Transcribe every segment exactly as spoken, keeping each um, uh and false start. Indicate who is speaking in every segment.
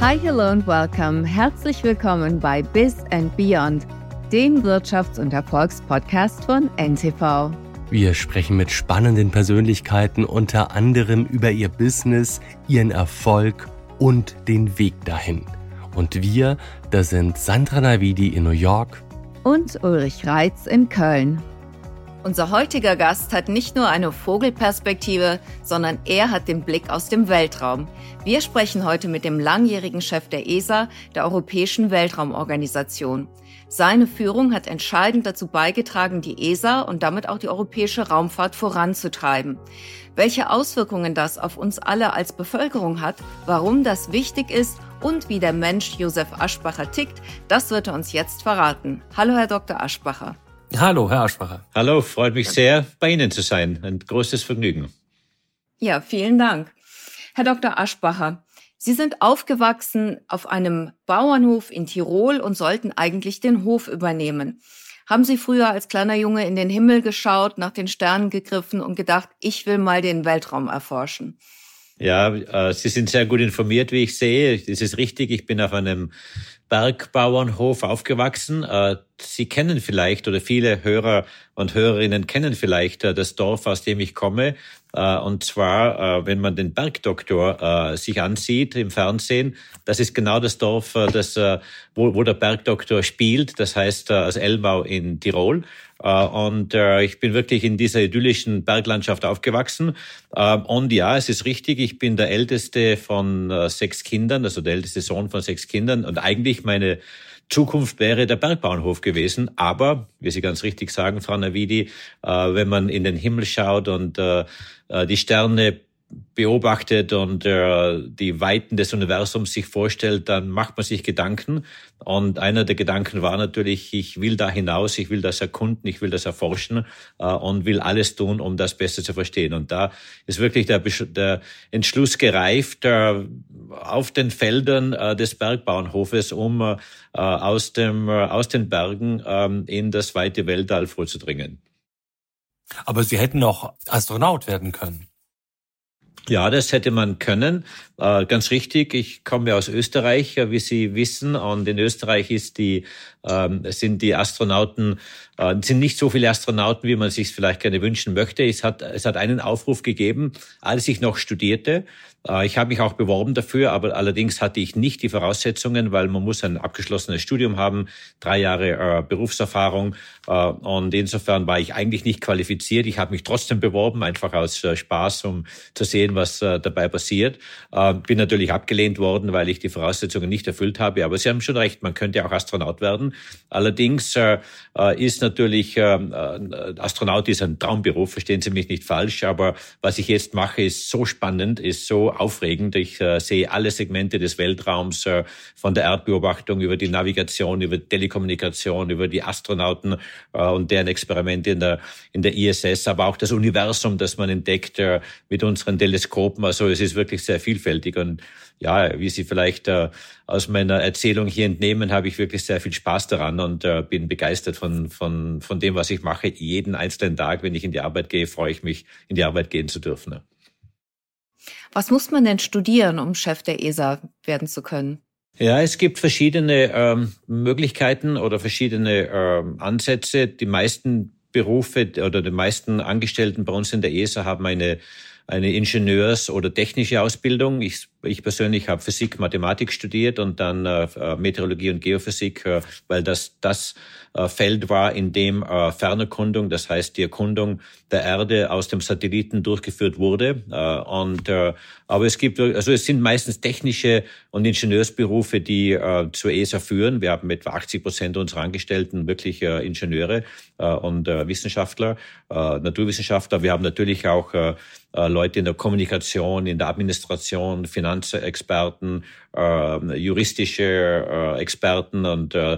Speaker 1: Hi, hello and welcome. Herzlich willkommen bei Biz and Beyond, dem Wirtschafts- und Erfolgspodcast von N T V.
Speaker 2: Wir sprechen mit spannenden Persönlichkeiten unter anderem über ihr Business, ihren Erfolg und den Weg dahin. Und wir, das sind Sandra Navidi in New York
Speaker 1: und Ulrich Reitz in Köln. Unser heutiger Gast hat nicht nur eine Vogelperspektive, sondern er hat den Blick aus dem Weltraum. Wir sprechen heute mit dem langjährigen Chef der E S A, der Europäischen Weltraumorganisation. Seine Führung hat entscheidend dazu beigetragen, die E S A und damit auch die europäische Raumfahrt voranzutreiben. Welche Auswirkungen das auf uns alle als Bevölkerung hat, warum das wichtig ist und wie der Mensch Josef Aschbacher tickt, das wird er uns jetzt verraten. Hallo, Herr Doktor Aschbacher.
Speaker 3: Hallo, Herr Aschbacher.
Speaker 4: Hallo, freut mich sehr, bei Ihnen zu sein. Ein großes Vergnügen.
Speaker 1: Ja, vielen Dank. Herr Doktor Aschbacher, Sie sind aufgewachsen auf einem Bauernhof in Tirol und sollten eigentlich den Hof übernehmen. Haben Sie früher als kleiner Junge in den Himmel geschaut, nach den Sternen gegriffen und gedacht, ich will mal den Weltraum erforschen?
Speaker 4: Ja, äh, Sie sind sehr gut informiert, wie ich sehe. Das ist richtig, ich bin auf einem Bergbauernhof aufgewachsen. Äh, Sie kennen vielleicht, oder viele Hörer und Hörerinnen kennen vielleicht äh, das Dorf, aus dem ich komme. Äh, und zwar, äh, wenn man den Bergdoktor äh, sich ansieht im Fernsehen, das ist genau das Dorf, äh, das, äh, wo, wo der Bergdoktor spielt. Das heißt, äh, aus Elmau in Tirol. Uh, und uh, ich bin wirklich in dieser idyllischen Berglandschaft aufgewachsen. Uh, und ja, es ist richtig, ich bin der älteste von uh, sechs Kindern, also der älteste Sohn von sechs Kindern. Und eigentlich meine Zukunft wäre der Bergbauernhof gewesen. Aber, wie Sie ganz richtig sagen, Frau Navidi, uh, wenn man in den Himmel schaut und uh, uh, die Sterne beobachtet und äh, die Weiten des Universums sich vorstellt, dann macht man sich Gedanken. Und einer der Gedanken war natürlich, ich will da hinaus, ich will das erkunden, ich will das erforschen äh, und will alles tun, um das besser zu verstehen. Und da ist wirklich der, der Entschluss gereift, äh, auf den Feldern äh, des Bergbauernhofes, um äh, aus, dem, äh, aus den Bergen äh, in das weite Weltall vorzudringen.
Speaker 3: Aber Sie hätten auch Astronaut werden können.
Speaker 4: Ja, das hätte man können. Äh, ganz richtig. Ich komme aus Österreich, wie Sie wissen, und in Österreich ist die, ähm, sind die Astronauten, äh, sind nicht so viele Astronauten, wie man sich vielleicht gerne wünschen möchte. Es hat, es hat einen Aufruf gegeben, als ich noch studierte. Äh, ich habe mich auch beworben dafür, aber allerdings hatte ich nicht die Voraussetzungen, weil man muss ein abgeschlossenes Studium haben, drei Jahre äh, Berufserfahrung, äh, und insofern war ich eigentlich nicht qualifiziert. Ich habe mich trotzdem beworben, einfach aus äh, Spaß, um zu sehen, was äh, dabei passiert. Äh, bin natürlich abgelehnt worden, weil ich die Voraussetzungen nicht erfüllt habe. Aber Sie haben schon recht, man könnte auch Astronaut werden. Allerdings äh, ist natürlich, äh, Astronaut ist ein Traumberuf, verstehen Sie mich nicht falsch. Aber was ich jetzt mache, ist so spannend, ist so aufregend. Ich äh, sehe alle Segmente des Weltraums, äh, von der Erdbeobachtung über die Navigation, über Telekommunikation, über die Astronauten äh, und deren Experimente in der, in der I S S, aber auch das Universum, das man entdeckt äh, mit unseren Teleskopen. Also es ist wirklich sehr vielfältig. Und ja, wie Sie vielleicht äh, aus meiner Erzählung hier entnehmen, habe ich wirklich sehr viel Spaß daran und äh, bin begeistert von, von, von dem, was ich mache. Jeden einzelnen Tag, wenn ich in die Arbeit gehe, freue ich mich, in die Arbeit gehen zu dürfen. Ja.
Speaker 1: Was muss man denn studieren, um Chef der E S A werden zu können?
Speaker 4: Ja, es gibt verschiedene ähm, Möglichkeiten oder verschiedene ähm, Ansätze. Die meisten Berufe oder die meisten Angestellten bei uns in der E S A haben eine eine Ingenieurs- oder technische Ausbildung. Ich, ich persönlich habe Physik, Mathematik studiert und dann äh, Meteorologie und Geophysik, äh, weil das das äh, Feld war, in dem äh, Fernerkundung, das heißt die Erkundung der Erde aus dem Satelliten durchgeführt wurde. Äh, und äh, aber es gibt, also es sind meistens technische und Ingenieursberufe, die äh, zur E S A führen. Wir haben etwa achtzig Prozent unserer Angestellten wirklich äh, Ingenieure äh, und äh, Wissenschaftler, äh, Naturwissenschaftler. Wir haben natürlich auch äh, Leute in der Kommunikation, in der Administration, Finanzexperten, äh, juristische äh, Experten und äh,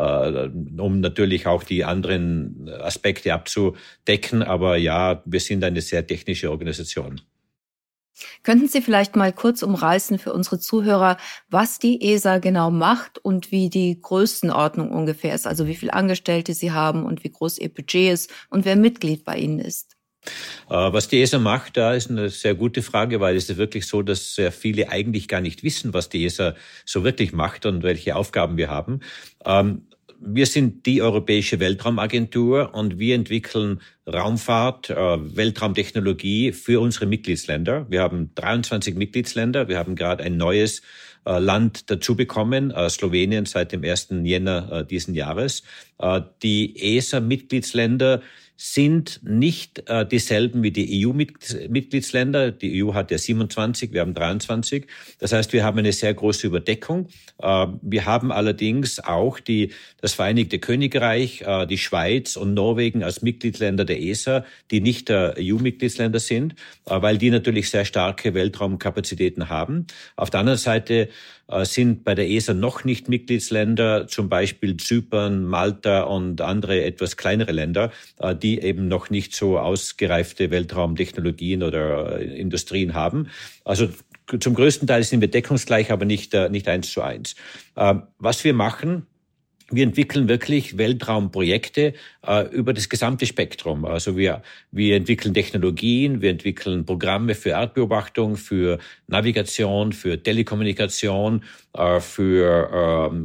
Speaker 4: um natürlich auch die anderen Aspekte abzudecken. Aber ja, wir sind eine sehr technische Organisation.
Speaker 1: Könnten Sie vielleicht mal kurz umreißen für unsere Zuhörer, was die E S A genau macht und wie die Größenordnung ungefähr ist? Also wie viele Angestellte Sie haben und wie groß Ihr Budget ist und wer Mitglied bei Ihnen ist?
Speaker 4: Was die E S A macht, da ist eine sehr gute Frage, weil es ist wirklich so, dass sehr viele eigentlich gar nicht wissen, was die E S A so wirklich macht und welche Aufgaben wir haben. Wir sind die Europäische Weltraumagentur und wir entwickeln Raumfahrt, Weltraumtechnologie für unsere Mitgliedsländer. Wir haben dreiundzwanzig Mitgliedsländer. Wir haben gerade ein neues Land dazu bekommen, Slowenien seit dem ersten Jänner diesen Jahres. Die E S A-Mitgliedsländer sind nicht äh, dieselben wie die E U-Mitgliedsländer. Die E U hat ja siebenundzwanzig, wir haben dreiundzwanzig. Das heißt, wir haben eine sehr große Überdeckung. Äh, wir haben allerdings auch die, das Vereinigte Königreich, äh, die Schweiz und Norwegen als Mitgliedsländer der E S A, die nicht äh, E U-Mitgliedsländer sind, äh, weil die natürlich sehr starke Weltraumkapazitäten haben. Auf der anderen Seite äh, sind bei der E S A noch nicht Mitgliedsländer, zum Beispiel Zypern, Malta und andere etwas kleinere Länder, äh, die eben noch nicht so ausgereifte Weltraumtechnologien oder Industrien haben. Also zum größten Teil sind wir deckungsgleich, aber nicht, nicht eins zu eins. Was wir machen, wir entwickeln wirklich Weltraumprojekte äh, über das gesamte Spektrum. Also wir, wir entwickeln Technologien, wir entwickeln Programme für Erdbeobachtung, für Navigation, für Telekommunikation, äh, für, ähm,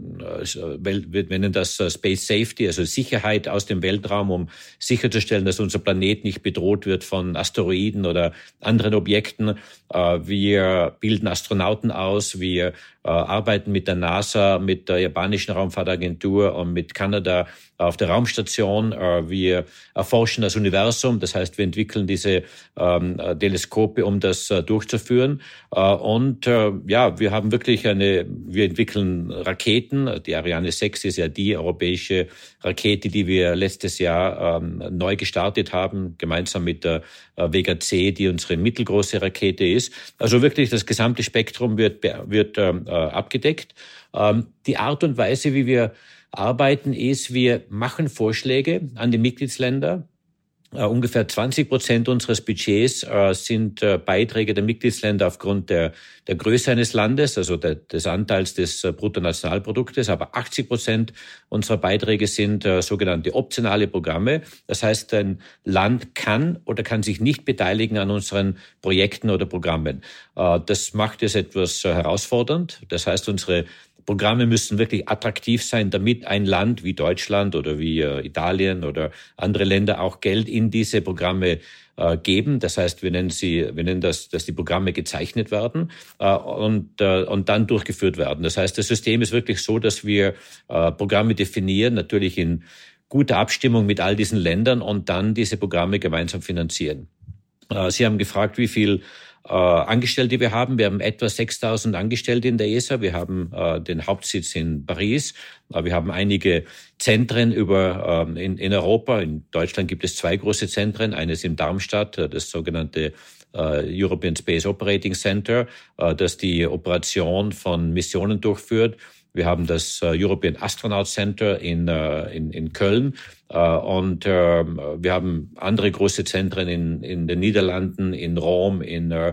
Speaker 4: äh, wir nennen das äh, Space Safety, also Sicherheit aus dem Weltraum, um sicherzustellen, dass unser Planet nicht bedroht wird von Asteroiden oder anderen Objekten. Äh, wir bilden Astronauten aus, wir äh, arbeiten mit der NASA, mit der japanischen Raumfahrtagentur und mit Kanada auf der Raumstation. Wir erforschen das Universum, das heißt, wir entwickeln diese ähm, Teleskope, um das äh, durchzuführen. Äh, und äh, ja, wir haben wirklich eine, wir entwickeln Raketen. Die Ariane sechs ist ja die europäische Rakete, die wir letztes Jahr ähm, neu gestartet haben, gemeinsam mit der äh, Vega C, die unsere mittelgroße Rakete ist. Also wirklich das gesamte Spektrum wird, wird äh, abgedeckt. Ähm, die Art und Weise, wie wir arbeiten, ist, wir machen Vorschläge an die Mitgliedsländer. Uh, ungefähr zwanzig Prozent unseres Budgets uh, sind uh, Beiträge der Mitgliedsländer aufgrund der, der Größe eines Landes, also der, des Anteils des uh, Bruttonationalproduktes. Aber achtzig Prozent unserer Beiträge sind uh, sogenannte optionale Programme. Das heißt, ein Land kann oder kann sich nicht beteiligen an unseren Projekten oder Programmen. Uh, das macht es etwas uh, herausfordernd. Das heißt, unsere Programme müssen wirklich attraktiv sein, damit ein Land wie Deutschland oder wie äh, Italien oder andere Länder auch Geld in diese Programme äh, geben. Das heißt, wir nennen sie, wir nennen das, dass die Programme gezeichnet werden äh, und äh, und dann durchgeführt werden. Das heißt, das System ist wirklich so, dass wir äh, Programme definieren, natürlich in guter Abstimmung mit all diesen Ländern und dann diese Programme gemeinsam finanzieren. Äh, Sie haben gefragt, wie viel Äh, Angestellte wir haben. Wir haben etwa sechstausend Angestellte in der E S A. Wir haben äh, den Hauptsitz in Paris. Äh, wir haben einige Zentren über äh, in, in Europa. In Deutschland gibt es zwei große Zentren. Eines in Darmstadt, äh, das sogenannte äh, European Space Operating Center, äh, das die Operation von Missionen durchführt. Wir haben das uh, European Astronaut Center in, uh, in, in Köln uh, und uh, wir haben andere große Zentren in, in den Niederlanden, in Rom, in, uh,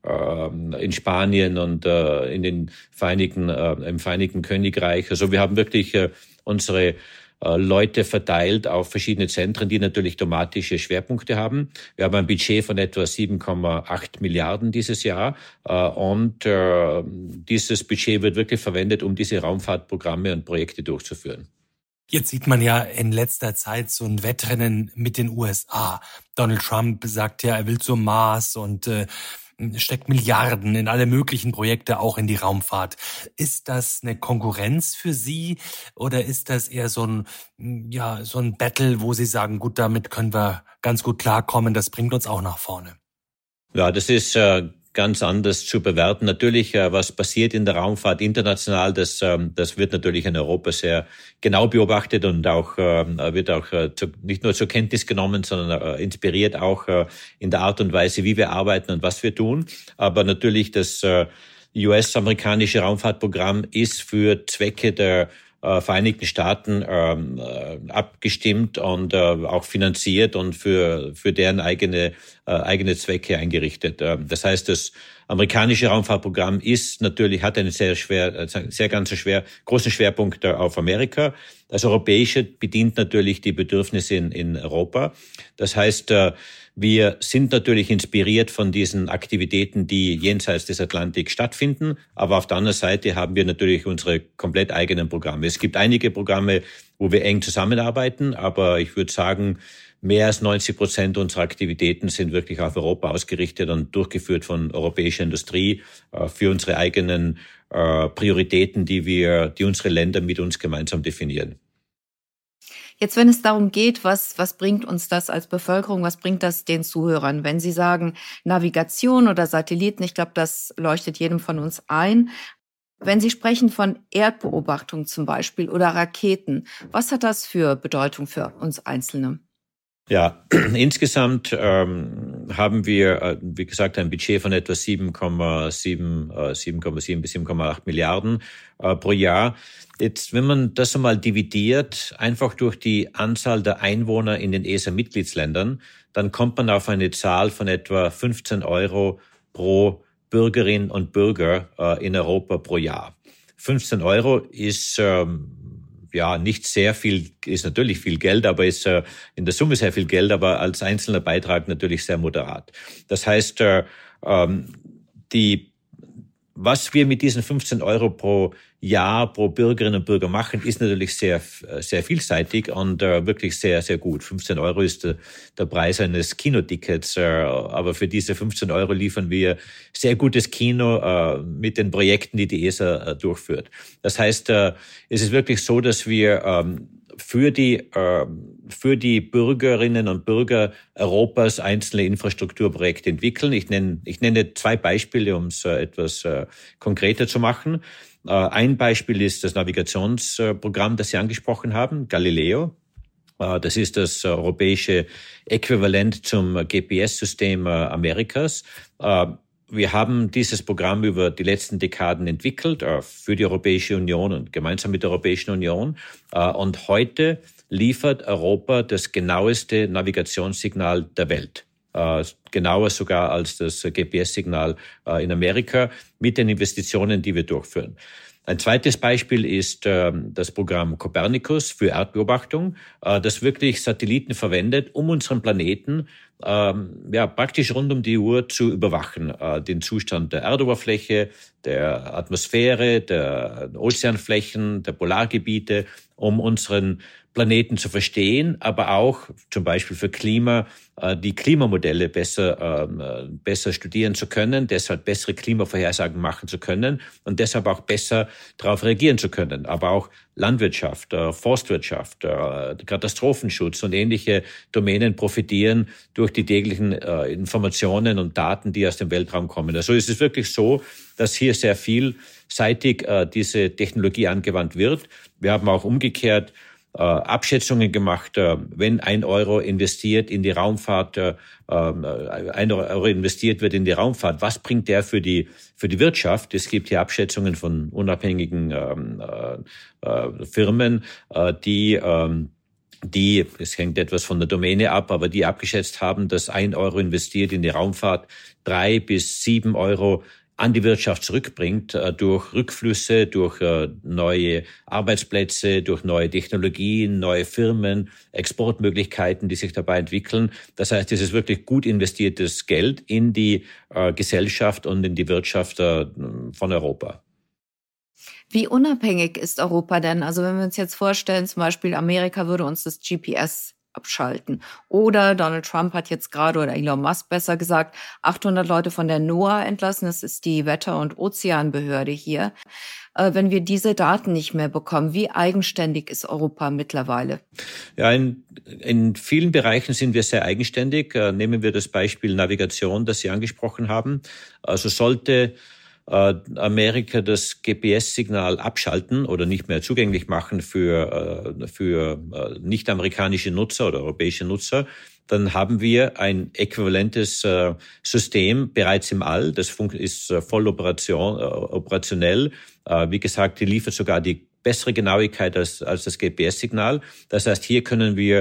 Speaker 4: in Spanien und uh, in den Vereinigten, uh, im Vereinigten Königreich. Also wir haben wirklich uh, unsere Leute verteilt auf verschiedene Zentren, die natürlich thematische Schwerpunkte haben. Wir haben ein Budget von etwa sieben Komma acht Milliarden dieses Jahr und dieses Budget wird wirklich verwendet, um diese Raumfahrtprogramme und Projekte durchzuführen.
Speaker 3: Jetzt sieht man ja in letzter Zeit so ein Wettrennen mit den U S A. Donald Trump sagt ja, er will zum Mars und äh, steckt Milliarden in alle möglichen Projekte, auch in die Raumfahrt. Ist das eine Konkurrenz für Sie oder ist das eher so ein, ja, so ein Battle, wo Sie sagen, gut, damit können wir ganz gut klarkommen, das bringt uns auch nach vorne?
Speaker 4: Ja, das ist äh ganz anders zu bewerten. Natürlich, was passiert in der Raumfahrt international, das, das wird natürlich in Europa sehr genau beobachtet und auch wird auch nicht nur zur Kenntnis genommen, sondern inspiriert auch in der Art und Weise, wie wir arbeiten und was wir tun. Aber natürlich das U S-amerikanische Raumfahrtprogramm ist für Zwecke der Vereinigten Staaten ähm, äh, abgestimmt und äh, auch finanziert und für für deren eigene äh, eigene Zwecke eingerichtet. Äh, das heißt, das amerikanische Raumfahrtprogramm ist natürlich hat einen sehr schwer sehr ganz schwer großen Schwerpunkt auf Amerika. Das Europäische bedient natürlich die Bedürfnisse in, in Europa. Das heißt, wir sind natürlich inspiriert von diesen Aktivitäten, die jenseits des Atlantiks stattfinden. Aber auf der anderen Seite haben wir natürlich unsere komplett eigenen Programme. Es gibt einige Programme, wo wir eng zusammenarbeiten. Aber ich würde sagen, mehr als neunzig Prozent unserer Aktivitäten sind wirklich auf Europa ausgerichtet und durchgeführt von europäischer Industrie für unsere eigenen Prioritäten, die wir, die unsere Länder mit uns gemeinsam definieren.
Speaker 1: Jetzt, wenn es darum geht, was, was bringt uns das als Bevölkerung, was bringt das den Zuhörern? Wenn Sie sagen Navigation oder Satelliten, ich glaube, das leuchtet jedem von uns ein. Wenn Sie sprechen von Erdbeobachtung zum Beispiel oder Raketen, was hat das für Bedeutung für uns Einzelne?
Speaker 4: Ja, insgesamt ähm, haben wir, äh, wie gesagt, ein Budget von etwa sieben Komma sieben, äh, sieben Komma sieben bis sieben Komma acht Milliarden äh, pro Jahr. Jetzt, wenn man das einmal dividiert, einfach durch die Anzahl der Einwohner in den E S A-Mitgliedsländern, dann kommt man auf eine Zahl von etwa fünfzehn Euro pro Bürgerin und Bürger äh, in Europa pro Jahr. fünfzehn Euro ist ähm, ja nicht sehr viel, ist natürlich viel Geld, aber ist äh, in der Summe sehr viel Geld, aber als einzelner Beitrag natürlich sehr moderat. Das heißt, äh, ähm, die was wir mit diesen fünfzehn Euro pro Jahr pro Bürgerinnen und Bürger machen, ist natürlich sehr, sehr vielseitig und äh, wirklich sehr, sehr gut. fünfzehn Euro ist der, der Preis eines Kinotickets, äh, aber für diese fünfzehn Euro liefern wir sehr gutes Kino äh, mit den Projekten, die die E S A äh, durchführt. Das heißt, äh, es ist wirklich so, dass wir ähm, für die, äh, für die Bürgerinnen und Bürger Europas einzelne Infrastrukturprojekte entwickeln. Ich nenne, ich nenne zwei Beispiele, um es äh, etwas äh, konkreter zu machen. Äh, ein Beispiel ist das Navigationsprogramm, das Sie angesprochen haben, Galileo. Äh, das ist das europäische Äquivalent zum G P S-System äh, Amerikas. Äh, Wir haben dieses Programm über die letzten Dekaden entwickelt für die Europäische Union und gemeinsam mit der Europäischen Union. Und heute liefert Europa das genaueste Navigationssignal der Welt. Genauer sogar als das G P S-Signal in Amerika mit den Investitionen, die wir durchführen. Ein zweites Beispiel ist äh, das Programm Copernicus für Erdbeobachtung, äh, das wirklich Satelliten verwendet, um unseren Planeten ähm, ja praktisch rund um die Uhr zu überwachen. Äh, den Zustand der Erdoberfläche, der Atmosphäre, der Ozeanflächen, der Polargebiete, um unseren Planeten zu verstehen, aber auch zum Beispiel für Klima, äh, die Klimamodelle besser, äh, besser studieren zu können, deshalb bessere Klimavorhersagen machen zu können und deshalb auch besser darauf reagieren zu können. Aber auch Landwirtschaft, äh, Forstwirtschaft, äh, Katastrophenschutz und ähnliche Domänen profitieren durch die täglichen äh, Informationen und Daten, die aus dem Weltraum kommen. Also es ist wirklich so, dass hier sehr vielseitig äh, diese Technologie angewandt wird. Wir haben auch umgekehrt Äh, Abschätzungen gemacht, äh, wenn ein Euro investiert in die Raumfahrt, äh, ein Euro investiert wird in die Raumfahrt, was bringt der für die für die Wirtschaft? Es gibt hier Abschätzungen von unabhängigen ähm, äh, Firmen, äh, die ähm, die, es hängt etwas von der Domäne ab, aber die abgeschätzt haben, dass ein Euro investiert in die Raumfahrt drei bis sieben Euro an die Wirtschaft zurückbringt, äh, durch Rückflüsse, durch äh, neue Arbeitsplätze, durch neue Technologien, neue Firmen, Exportmöglichkeiten, die sich dabei entwickeln. Das heißt, es ist wirklich gut investiertes Geld in die äh, Gesellschaft und in die Wirtschaft äh, von Europa.
Speaker 1: Wie unabhängig ist Europa denn? Also wenn wir uns jetzt vorstellen, zum Beispiel Amerika würde uns das G P S abschalten. Oder Donald Trump hat jetzt gerade, oder Elon Musk besser gesagt, achthundert Leute von der NOAA entlassen. Das ist die Wetter- und Ozeanbehörde hier. Äh, wenn wir diese Daten nicht mehr bekommen, wie eigenständig ist Europa mittlerweile?
Speaker 4: Ja, in, in vielen Bereichen sind wir sehr eigenständig. Äh, nehmen wir das Beispiel Navigation, das Sie angesprochen haben. Also sollte Amerika das G P S-Signal abschalten oder nicht mehr zugänglich machen für, für nicht-amerikanische Nutzer oder europäische Nutzer, dann haben wir ein äquivalentes System bereits im All. Das ist voll operation, operationell. Wie gesagt, die liefert sogar die bessere Genauigkeit als, als das G P S-Signal. Das heißt, hier können wir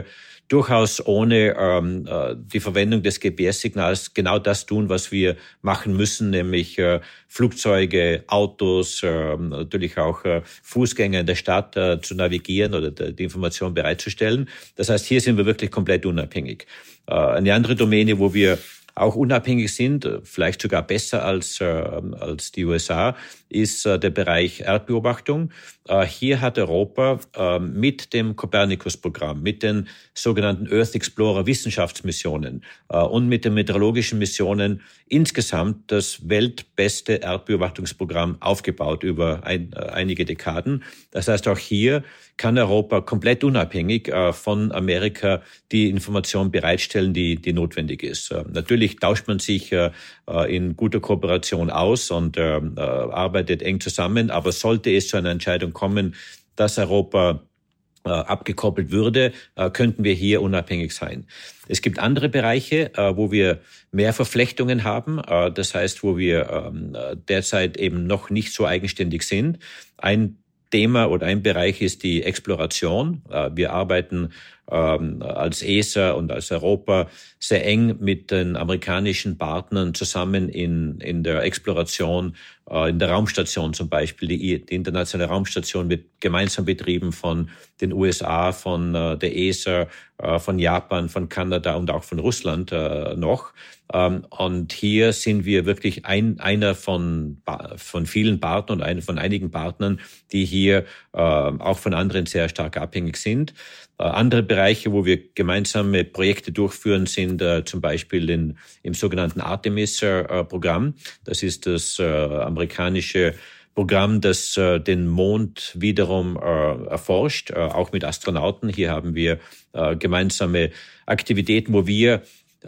Speaker 4: durchaus ohne ähm, die Verwendung des G P S-Signals genau das tun, was wir machen müssen, nämlich äh, Flugzeuge, Autos, äh, natürlich auch äh, Fußgänger in der Stadt äh, zu navigieren oder die Information bereitzustellen. Das heißt, hier sind wir wirklich komplett unabhängig. Äh, eine andere Domäne, wo wir auch unabhängig sind, vielleicht sogar besser als, äh, als die U S A, ist äh, der Bereich Erdbeobachtung. Äh, hier hat Europa äh, mit dem Copernicus-Programm, mit den sogenannten Earth Explorer Wissenschaftsmissionen äh, und mit den meteorologischen Missionen insgesamt das weltbeste Erdbeobachtungsprogramm aufgebaut über ein, äh, einige Dekaden. Das heißt, auch hier kann Europa komplett unabhängig äh, von Amerika die Information bereitstellen, die, die notwendig ist. Äh, natürlich tauscht man sich äh, in guter Kooperation aus und äh, arbeitet eng zusammen, aber sollte es zu einer Entscheidung kommen, dass Europa äh, abgekoppelt würde, äh, könnten wir hier unabhängig sein. Es gibt andere Bereiche, äh, wo wir mehr Verflechtungen haben, äh, das heißt, wo wir äh, derzeit eben noch nicht so eigenständig sind. Ein Thema oder ein Bereich ist die Exploration. Wir arbeiten ähm, als E S A und als Europa sehr eng mit den amerikanischen Partnern zusammen in, in der Exploration, äh, in der Raumstation zum Beispiel. Die, die internationale Raumstation wird gemeinsam betrieben von den U S A, von äh, der E S A, äh, von Japan, von Kanada und auch von Russland äh, noch. Ähm, und hier sind wir wirklich ein, einer von, von vielen Partnern und ein, von einigen Partnern, die hier äh, auch von anderen sehr stark abhängig sind. Äh, andere Bereiche, wo wir gemeinsame Projekte durchführen, sind äh, zum Beispiel in, im sogenannten Artemis-Programm. Das ist das äh, amerikanische Programm, das äh, den Mond wiederum äh, erforscht, äh, auch mit Astronauten. Hier haben wir äh, gemeinsame Aktivitäten, wo wir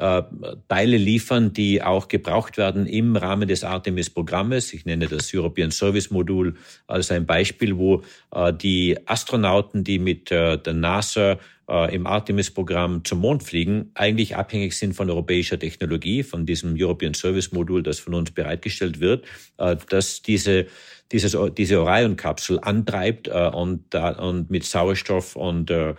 Speaker 4: Teile liefern, die auch gebraucht werden im Rahmen des Artemis-Programmes. Ich nenne das European Service Modul als ein Beispiel, wo die Astronauten, die mit der NASA im Artemis-Programm zum Mond fliegen, eigentlich abhängig sind von europäischer Technologie, von diesem European Service Modul, das von uns bereitgestellt wird, dass diese Dieses, diese Orion-Kapsel antreibt äh, und, äh, und mit Sauerstoff und, äh,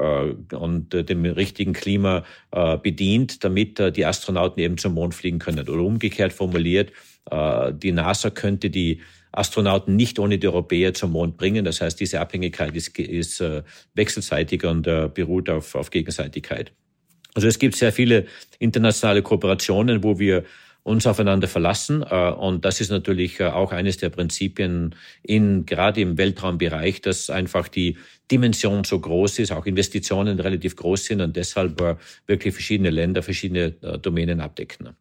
Speaker 4: und äh, dem richtigen Klima äh, bedient, damit äh, die Astronauten eben zum Mond fliegen können. Oder umgekehrt formuliert, äh, die NASA könnte die Astronauten nicht ohne die Europäer zum Mond bringen. Das heißt, diese Abhängigkeit ist, ist äh, wechselseitig und äh, beruht auf, auf Gegenseitigkeit. Also es gibt sehr viele internationale Kooperationen, wo wir uns aufeinander verlassen. Und das ist natürlich auch eines der Prinzipien in, gerade im Weltraumbereich, dass einfach die Dimension so groß ist, auch Investitionen relativ groß sind und deshalb wirklich verschiedene Länder, verschiedene Domänen abdecken.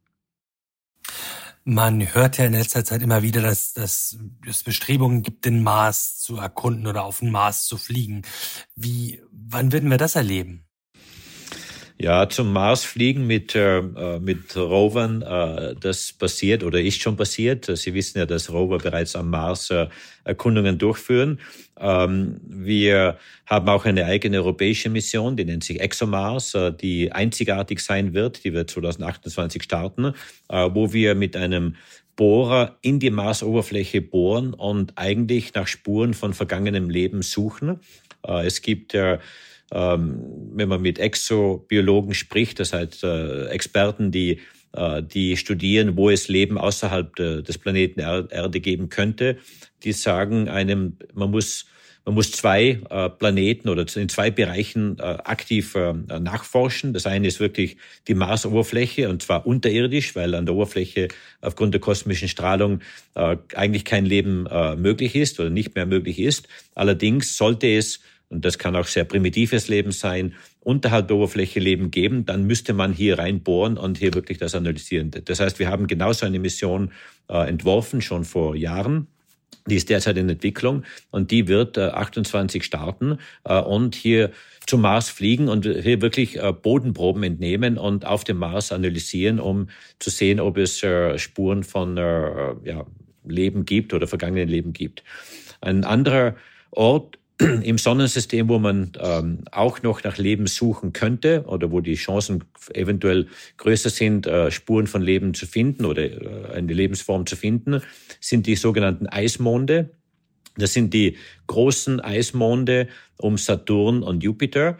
Speaker 3: Man hört ja in letzter Zeit immer wieder, dass, dass es Bestrebungen gibt, den Mars zu erkunden oder auf den Mars zu fliegen. Wie, wann werden wir das erleben?
Speaker 4: Ja, zum Mars fliegen mit, äh, mit Rovern, äh, das passiert oder ist schon passiert. Sie wissen ja, dass Rover bereits am Mars äh, Erkundungen durchführen. Ähm, wir haben auch eine eigene europäische Mission, die nennt sich ExoMars, äh, die einzigartig sein wird. Die wird zwanzig achtundzwanzig starten, äh, wo wir mit einem Bohrer in die Marsoberfläche bohren und eigentlich nach Spuren von vergangenem Leben suchen. Äh, es gibt ja äh, wenn man mit Exobiologen spricht, das heißt äh, Experten, die äh, die studieren, wo es Leben außerhalb de, des Planeten Erde geben könnte, die sagen einem, man muss man muss zwei äh, Planeten oder in zwei Bereichen äh, aktiv äh, nachforschen. Das eine ist wirklich die Marsoberfläche und zwar unterirdisch, weil an der Oberfläche aufgrund der kosmischen Strahlung äh, eigentlich kein Leben äh, möglich ist oder nicht mehr möglich ist. Allerdings sollte es, und das kann auch sehr primitives Leben sein, unterhalb der Oberfläche Leben geben, dann müsste man hier reinbohren und hier wirklich das analysieren. Das heißt, wir haben genauso eine Mission äh, entworfen, schon vor Jahren. Die ist derzeit in Entwicklung und die wird äh, achtundzwanzig starten äh, und hier zum Mars fliegen und hier wirklich äh, Bodenproben entnehmen und auf dem Mars analysieren, um zu sehen, ob es äh, Spuren von äh, ja, Leben gibt oder vergangenen Leben gibt. Ein anderer Ort im Sonnensystem, wo man ähm, auch noch nach Leben suchen könnte oder wo die Chancen eventuell größer sind, äh, Spuren von Leben zu finden oder äh, eine Lebensform zu finden, sind die sogenannten Eismonde. Das sind die großen Eismonde um Saturn und Jupiter,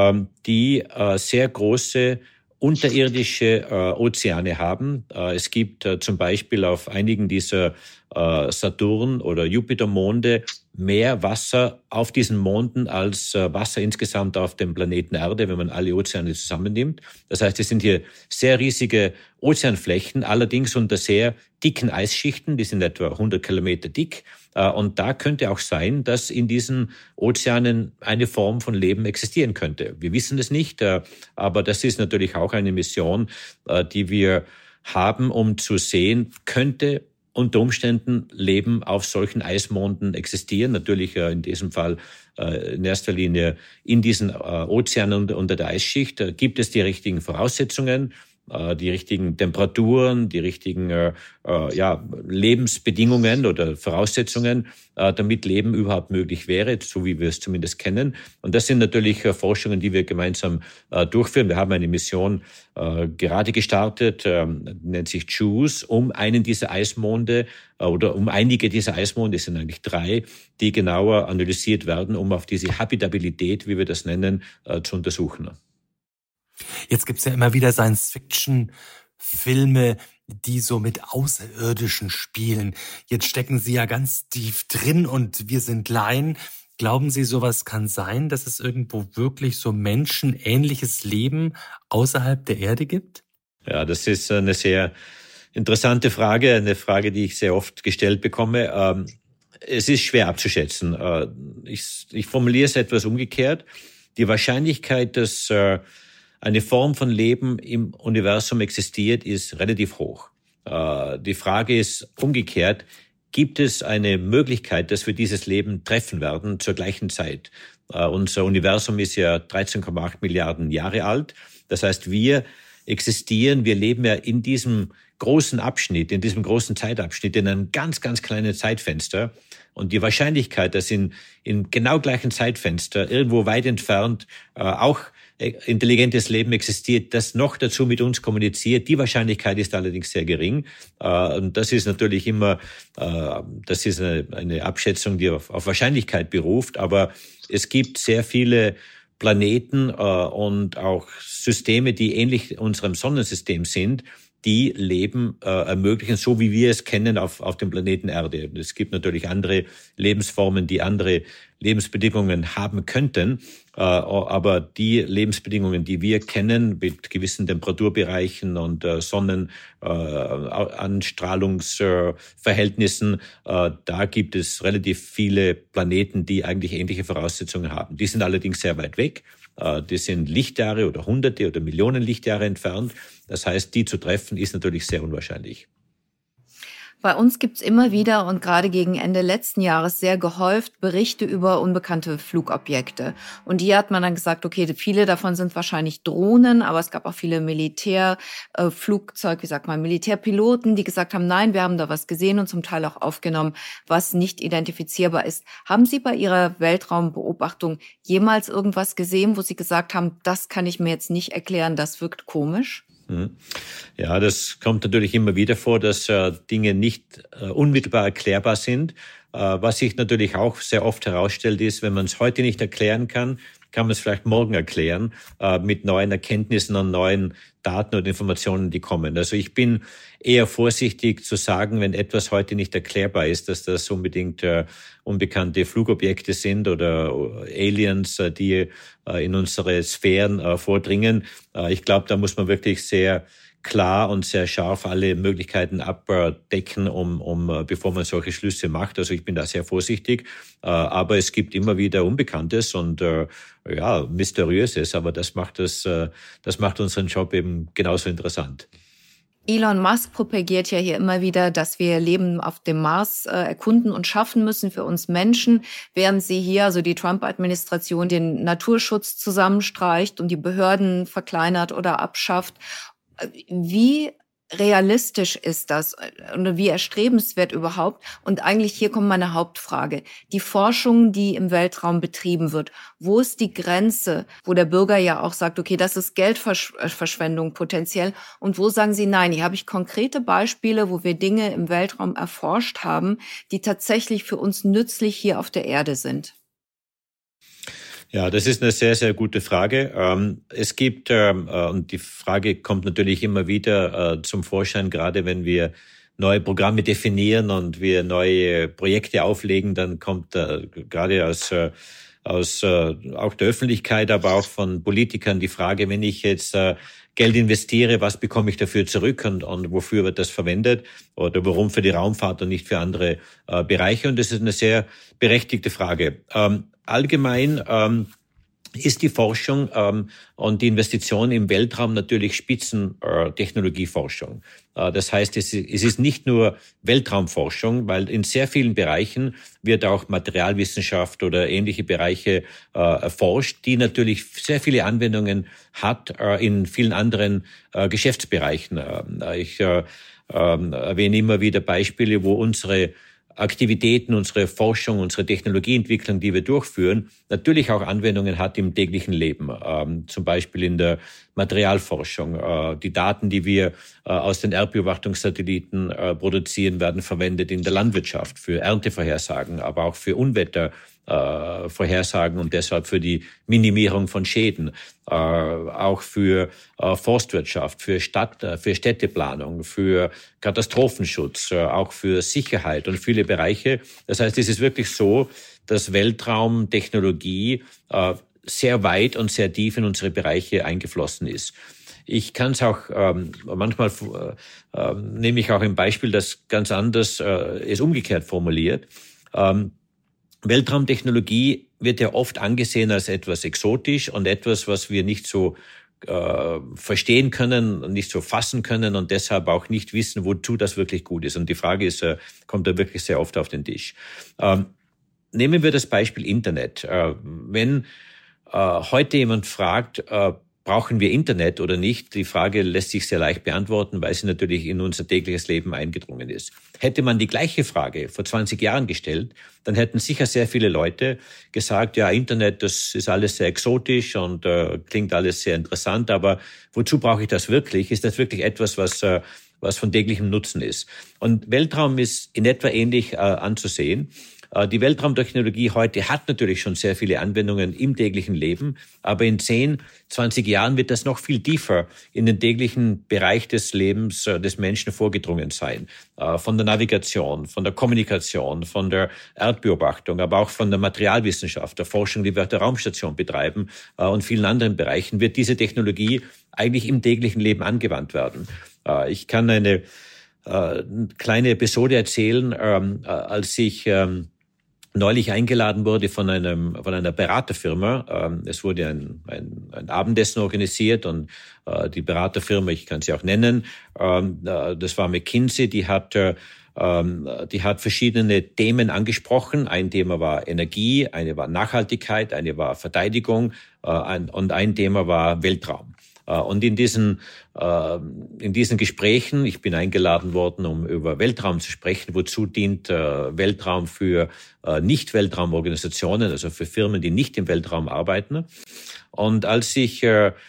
Speaker 4: die sehr große unterirdische äh, Ozeane haben. Äh, es gibt äh, zum Beispiel auf einigen dieser äh, Saturn- oder Jupitermonde mehr Wasser auf diesen Monden als äh, Wasser insgesamt auf dem Planeten Erde, wenn man alle Ozeane zusammennimmt. Das heißt, es sind hier sehr riesige Ozeanflächen, allerdings unter sehr dicken Eisschichten, die sind etwa hundert Kilometer dick. Und da könnte auch sein, dass in diesen Ozeanen eine Form von Leben existieren könnte. Wir wissen es nicht, aber das ist natürlich auch eine Mission, die wir haben, um zu sehen, könnte unter Umständen Leben auf solchen Eismonden existieren. Natürlich in diesem Fall in erster Linie in diesen Ozeanen unter der Eisschicht. Gibt es die richtigen Voraussetzungen? Die richtigen Temperaturen, die richtigen äh, ja, Lebensbedingungen oder Voraussetzungen, äh, damit Leben überhaupt möglich wäre, so wie wir es zumindest kennen. Und das sind natürlich äh, Forschungen, die wir gemeinsam äh, durchführen. Wir haben eine Mission äh, gerade gestartet, äh, nennt sich JUICE, um einen dieser Eismonde äh, oder um einige dieser Eismonde, es sind eigentlich drei, die genauer analysiert werden, um auf diese Habitabilität, wie wir das nennen, äh, zu untersuchen.
Speaker 3: Jetzt gibt's ja immer wieder Science-Fiction-Filme, die so mit Außerirdischen spielen. Jetzt stecken Sie ja ganz tief drin und wir sind Laien. Glauben Sie, sowas kann sein, dass es irgendwo wirklich so menschenähnliches Leben außerhalb der Erde gibt?
Speaker 4: Ja, das ist eine sehr interessante Frage, eine Frage, die ich sehr oft gestellt bekomme. Es ist schwer abzuschätzen. Ich, ich formuliere es etwas umgekehrt. Die Wahrscheinlichkeit, dass eine Form von Leben im Universum existiert, ist relativ hoch. Die Frage ist umgekehrt, gibt es eine Möglichkeit, dass wir dieses Leben treffen werden zur gleichen Zeit? Unser Universum ist ja dreizehn Komma acht Milliarden Jahre alt. Das heißt, wir existieren, wir leben ja in diesem großen Abschnitt, in diesem großen Zeitabschnitt, in einem ganz, ganz kleinen Zeitfenster. Und die Wahrscheinlichkeit, dass in, in genau gleichen Zeitfenster, irgendwo weit entfernt, äh, auch intelligentes Leben existiert, das noch dazu mit uns kommuniziert. Die Wahrscheinlichkeit ist allerdings sehr gering. Und das ist natürlich immer, das ist eine, eine Abschätzung, die auf, auf Wahrscheinlichkeit beruft. Aber es gibt sehr viele Planeten und auch Systeme, die ähnlich unserem Sonnensystem sind, die Leben äh, ermöglichen, so wie wir es kennen auf, auf dem Planeten Erde. Es gibt natürlich andere Lebensformen, die andere Lebensbedingungen haben könnten, äh, aber die Lebensbedingungen, die wir kennen, mit gewissen Temperaturbereichen und äh, Sonnenanstrahlungsverhältnissen, äh, äh, da gibt es relativ viele Planeten, die eigentlich ähnliche Voraussetzungen haben. Die sind allerdings sehr weit weg. Die sind Lichtjahre oder Hunderte oder Millionen Lichtjahre entfernt. Das heißt, die zu treffen, ist natürlich sehr unwahrscheinlich.
Speaker 1: Bei uns gibt's immer wieder und gerade gegen Ende letzten Jahres sehr gehäuft Berichte über unbekannte Flugobjekte. Und hier hat man dann gesagt, okay, viele davon sind wahrscheinlich Drohnen, aber es gab auch viele Militärflugzeug, wie sagt man, Militärpiloten, die gesagt haben, nein, wir haben da was gesehen und zum Teil auch aufgenommen, was nicht identifizierbar ist. Haben Sie bei Ihrer Weltraumbeobachtung jemals irgendwas gesehen, wo Sie gesagt haben, das kann ich mir jetzt nicht erklären, das wirkt komisch?
Speaker 4: Ja, das kommt natürlich immer wieder vor, dass äh, Dinge nicht äh, unmittelbar erklärbar sind. Äh, was sich natürlich auch sehr oft herausstellt, ist, wenn man es heute nicht erklären kann, kann man es vielleicht morgen erklären äh, mit neuen Erkenntnissen und neuen Daten und Informationen, die kommen. Also ich bin eher vorsichtig zu sagen, wenn etwas heute nicht erklärbar ist, dass das unbedingt äh, unbekannte Flugobjekte sind oder Aliens, äh, die äh, in unsere Sphären äh, vordringen. Äh, ich glaube, da muss man wirklich sehr klar und sehr scharf alle Möglichkeiten abdecken, um, um, bevor man solche Schlüsse macht. Also ich bin da sehr vorsichtig. Aber es gibt immer wieder Unbekanntes und, ja, Mysteriöses. Aber das macht das, das macht unseren Job eben genauso interessant.
Speaker 1: Elon Musk propagiert ja hier immer wieder, dass wir Leben auf dem Mars äh, erkunden und schaffen müssen für uns Menschen, während sie hier, also die Trump-Administration, den Naturschutz zusammenstreicht und die Behörden verkleinert oder abschafft. Wie realistisch ist das und wie erstrebenswert überhaupt? Und eigentlich hier kommt meine Hauptfrage. Die Forschung, die im Weltraum betrieben wird, wo ist die Grenze, wo der Bürger ja auch sagt, okay, das ist Geldverschwendung potenziell. Und wo sagen Sie, nein, hier habe ich konkrete Beispiele, wo wir Dinge im Weltraum erforscht haben, die tatsächlich für uns nützlich hier auf der Erde sind?
Speaker 4: Ja, das ist eine sehr, sehr gute Frage. Es gibt, und die Frage kommt natürlich immer wieder zum Vorschein, gerade wenn wir neue Programme definieren und wir neue Projekte auflegen, dann kommt gerade aus, aus auch der Öffentlichkeit, aber auch von Politikern die Frage, wenn ich jetzt Geld investiere, was bekomme ich dafür zurück und, und wofür wird das verwendet oder warum für die Raumfahrt und nicht für andere Bereiche? Und das ist eine sehr berechtigte Frage. Allgemein ähm, ist die Forschung ähm, und die Investition im Weltraum natürlich Spitzentechnologieforschung. Äh, das heißt, es, es ist nicht nur Weltraumforschung, weil in sehr vielen Bereichen wird auch Materialwissenschaft oder ähnliche Bereiche äh, erforscht, die natürlich sehr viele Anwendungen hat äh, in vielen anderen äh, Geschäftsbereichen. Äh, ich äh, äh, erwähne immer wieder Beispiele, wo unsere Aktivitäten, unsere Forschung, unsere Technologieentwicklung, die wir durchführen, natürlich auch Anwendungen hat im täglichen Leben. Ähm, zum Beispiel in der Materialforschung. Äh, die Daten, die wir äh, aus den Erdbeobachtungssatelliten äh, produzieren, werden verwendet in der Landwirtschaft für Erntevorhersagen, aber auch für Unwetter. Äh, Vorhersagen und deshalb für die Minimierung von Schäden, äh, auch für äh, Forstwirtschaft, für Stadt, äh, für Städteplanung, für Katastrophenschutz, äh, auch für Sicherheit und viele Bereiche. Das heißt, es ist wirklich so, dass Weltraumtechnologie äh, sehr weit und sehr tief in unsere Bereiche eingeflossen ist. Ich kann es auch ähm, manchmal äh, nehme ich auch ein Beispiel, das ganz anders äh, ist umgekehrt formuliert. Ähm, Weltraumtechnologie wird ja oft angesehen als etwas exotisch und etwas, was wir nicht so äh, verstehen können, nicht so fassen können und deshalb auch nicht wissen, wozu das wirklich gut ist. Und die Frage ist, äh, kommt da wirklich sehr oft auf den Tisch. Ähm, nehmen wir das Beispiel Internet. Äh, wenn äh, heute jemand fragt, äh, brauchen wir Internet oder nicht? Die Frage lässt sich sehr leicht beantworten, weil sie natürlich in unser tägliches Leben eingedrungen ist. Hätte man die gleiche Frage vor zwanzig Jahren gestellt, dann hätten sicher sehr viele Leute gesagt, ja, Internet, das ist alles sehr exotisch und äh, klingt alles sehr interessant, aber wozu brauche ich das wirklich? Ist das wirklich etwas, was äh, was von täglichem Nutzen ist? Und Weltraum ist in etwa ähnlich äh, anzusehen. Die Weltraumtechnologie heute hat natürlich schon sehr viele Anwendungen im täglichen Leben, aber in zehn, zwanzig Jahren wird das noch viel tiefer in den täglichen Bereich des Lebens des Menschen vorgedrungen sein. Von der Navigation, von der Kommunikation, von der Erdbeobachtung, aber auch von der Materialwissenschaft, der Forschung, die wir auf der Raumstation betreiben und vielen anderen Bereichen wird diese Technologie eigentlich im täglichen Leben angewandt werden. Ich kann eine kleine Episode erzählen, als ich neulich eingeladen wurde von einem von einer Beraterfirma. Es wurde ein, ein, ein Abendessen organisiert und äh, die Beraterfirma, ich kann sie auch nennen, ähm, das war McKinsey, die hat ähm, die hat verschiedene Themen angesprochen. Ein Thema war Energie, eine war Nachhaltigkeit, eine war Verteidigung äh, ein, und ein Thema war Weltraum. Und in diesen, in diesen Gesprächen, ich bin eingeladen worden, um über Weltraum zu sprechen, wozu dient Weltraum für Nicht-Weltraumorganisationen, also für Firmen, die nicht im Weltraum arbeiten. Und als ich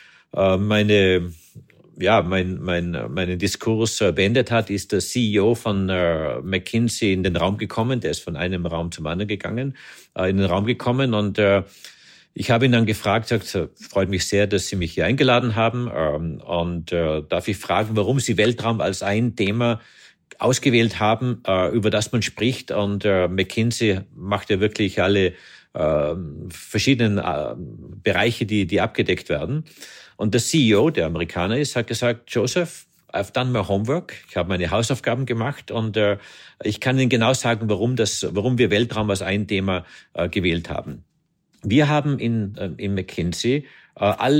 Speaker 4: meine, ja, mein, mein, meinen Diskurs beendet hat, ist der C E O von McKinsey in den Raum gekommen. Der ist von einem Raum zum anderen gegangen, in den Raum gekommen und ich habe ihn dann gefragt, sagt, freut mich sehr, dass Sie mich hier eingeladen haben. Und äh, darf ich fragen, warum Sie Weltraum als ein Thema ausgewählt haben, äh, über das man spricht? Und äh, McKinsey macht ja wirklich alle äh, verschiedenen äh, Bereiche, die, die abgedeckt werden. Und der C E O, der Amerikaner ist, hat gesagt, Joseph, I've done my homework. Ich habe meine Hausaufgaben gemacht und äh, ich kann Ihnen genau sagen, warum das, warum wir Weltraum als ein Thema äh, gewählt haben. Wir haben in, äh, in McKinsey äh, alle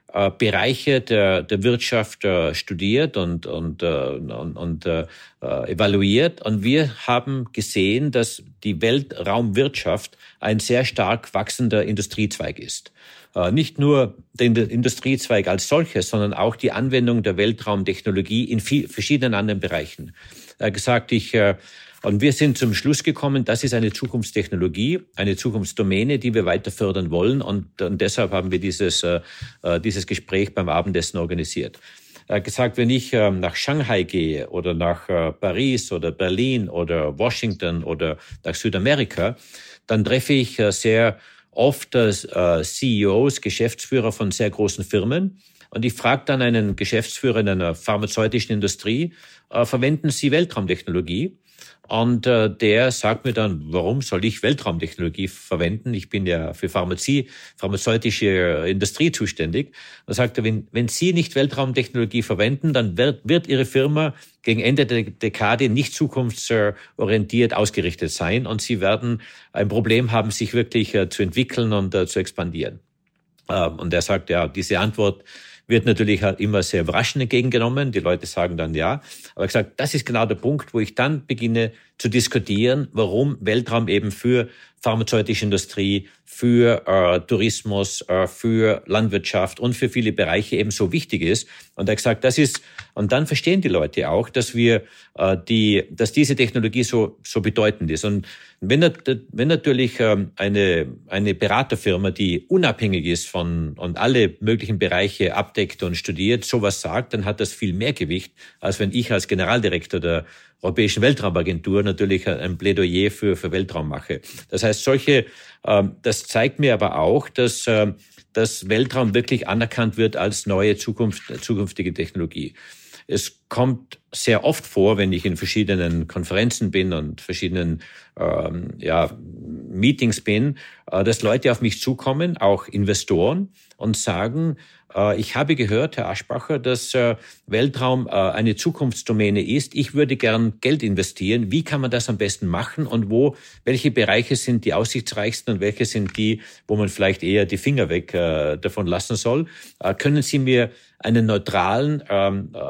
Speaker 4: äh, Bereiche der, der Wirtschaft äh, studiert und, und, äh, und, und äh, evaluiert. Und wir haben gesehen, dass die Weltraumwirtschaft ein sehr stark wachsender Industriezweig ist. Äh, nicht nur der Industriezweig als solches, sondern auch die Anwendung der Weltraumtechnologie in viel, verschiedenen anderen Bereichen. Er hat gesagt, ich äh, Und wir sind zum Schluss gekommen, das ist eine Zukunftstechnologie, eine Zukunftsdomäne, die wir weiter fördern wollen. Und, und deshalb haben wir dieses, äh, dieses Gespräch beim Abendessen organisiert. Er hat gesagt, wenn ich äh, nach Shanghai gehe oder nach äh, Paris oder Berlin oder Washington oder nach Südamerika, dann treffe ich äh, sehr oft äh, C E Os, Geschäftsführer von sehr großen Firmen. Und ich frage dann einen Geschäftsführer in einer pharmazeutischen Industrie, äh, verwenden Sie Weltraumtechnologie? Und äh, der sagt mir dann, warum soll ich Weltraumtechnologie verwenden? Ich bin ja für Pharmazie, pharmazeutische Industrie zuständig. Da sagt er, wenn, wenn Sie nicht Weltraumtechnologie verwenden, dann wird, wird Ihre Firma gegen Ende der Dekade nicht zukunftsorientiert ausgerichtet sein und Sie werden ein Problem haben, sich wirklich äh, zu entwickeln und äh, zu expandieren. Ähm, und er sagt, ja, diese Antwort wird natürlich halt immer sehr überraschend entgegengenommen. Die Leute sagen dann ja. Aber gesagt, das ist genau der Punkt, wo ich dann beginne zu diskutieren, warum Weltraum eben für pharmazeutische Industrie, für äh, Tourismus, äh, für Landwirtschaft und für viele Bereiche eben so wichtig ist. Und er hat gesagt, das ist, und dann verstehen die Leute auch, dass wir äh, die, dass diese Technologie so so bedeutend ist. Und wenn, wenn natürlich ähm, eine eine Beraterfirma, die unabhängig ist von und alle möglichen Bereiche abdeckt und studiert, sowas sagt, dann hat das viel mehr Gewicht, als wenn ich als Generaldirektor der Europäischen Weltraumagentur natürlich ein Plädoyer für, für Weltraum mache. Das heißt, solche, ähm, das zeigt mir aber auch, dass, ähm, dass Weltraum wirklich anerkannt wird als neue Zukunft, zukünftige Technologie. Es kommt sehr oft vor, wenn ich in verschiedenen Konferenzen bin und verschiedenen ähm, ja, Meetings bin, äh, dass Leute auf mich zukommen, auch Investoren, und sagen, äh, ich habe gehört, Herr Aschbacher, dass äh, Weltraum äh, eine Zukunftsdomäne ist. Ich würde gern Geld investieren. Wie kann man das am besten machen und wo, welche Bereiche sind die aussichtsreichsten und welche sind die, wo man vielleicht eher die Finger weg äh, davon lassen soll? Äh, können Sie mir einen neutralen ähm, äh,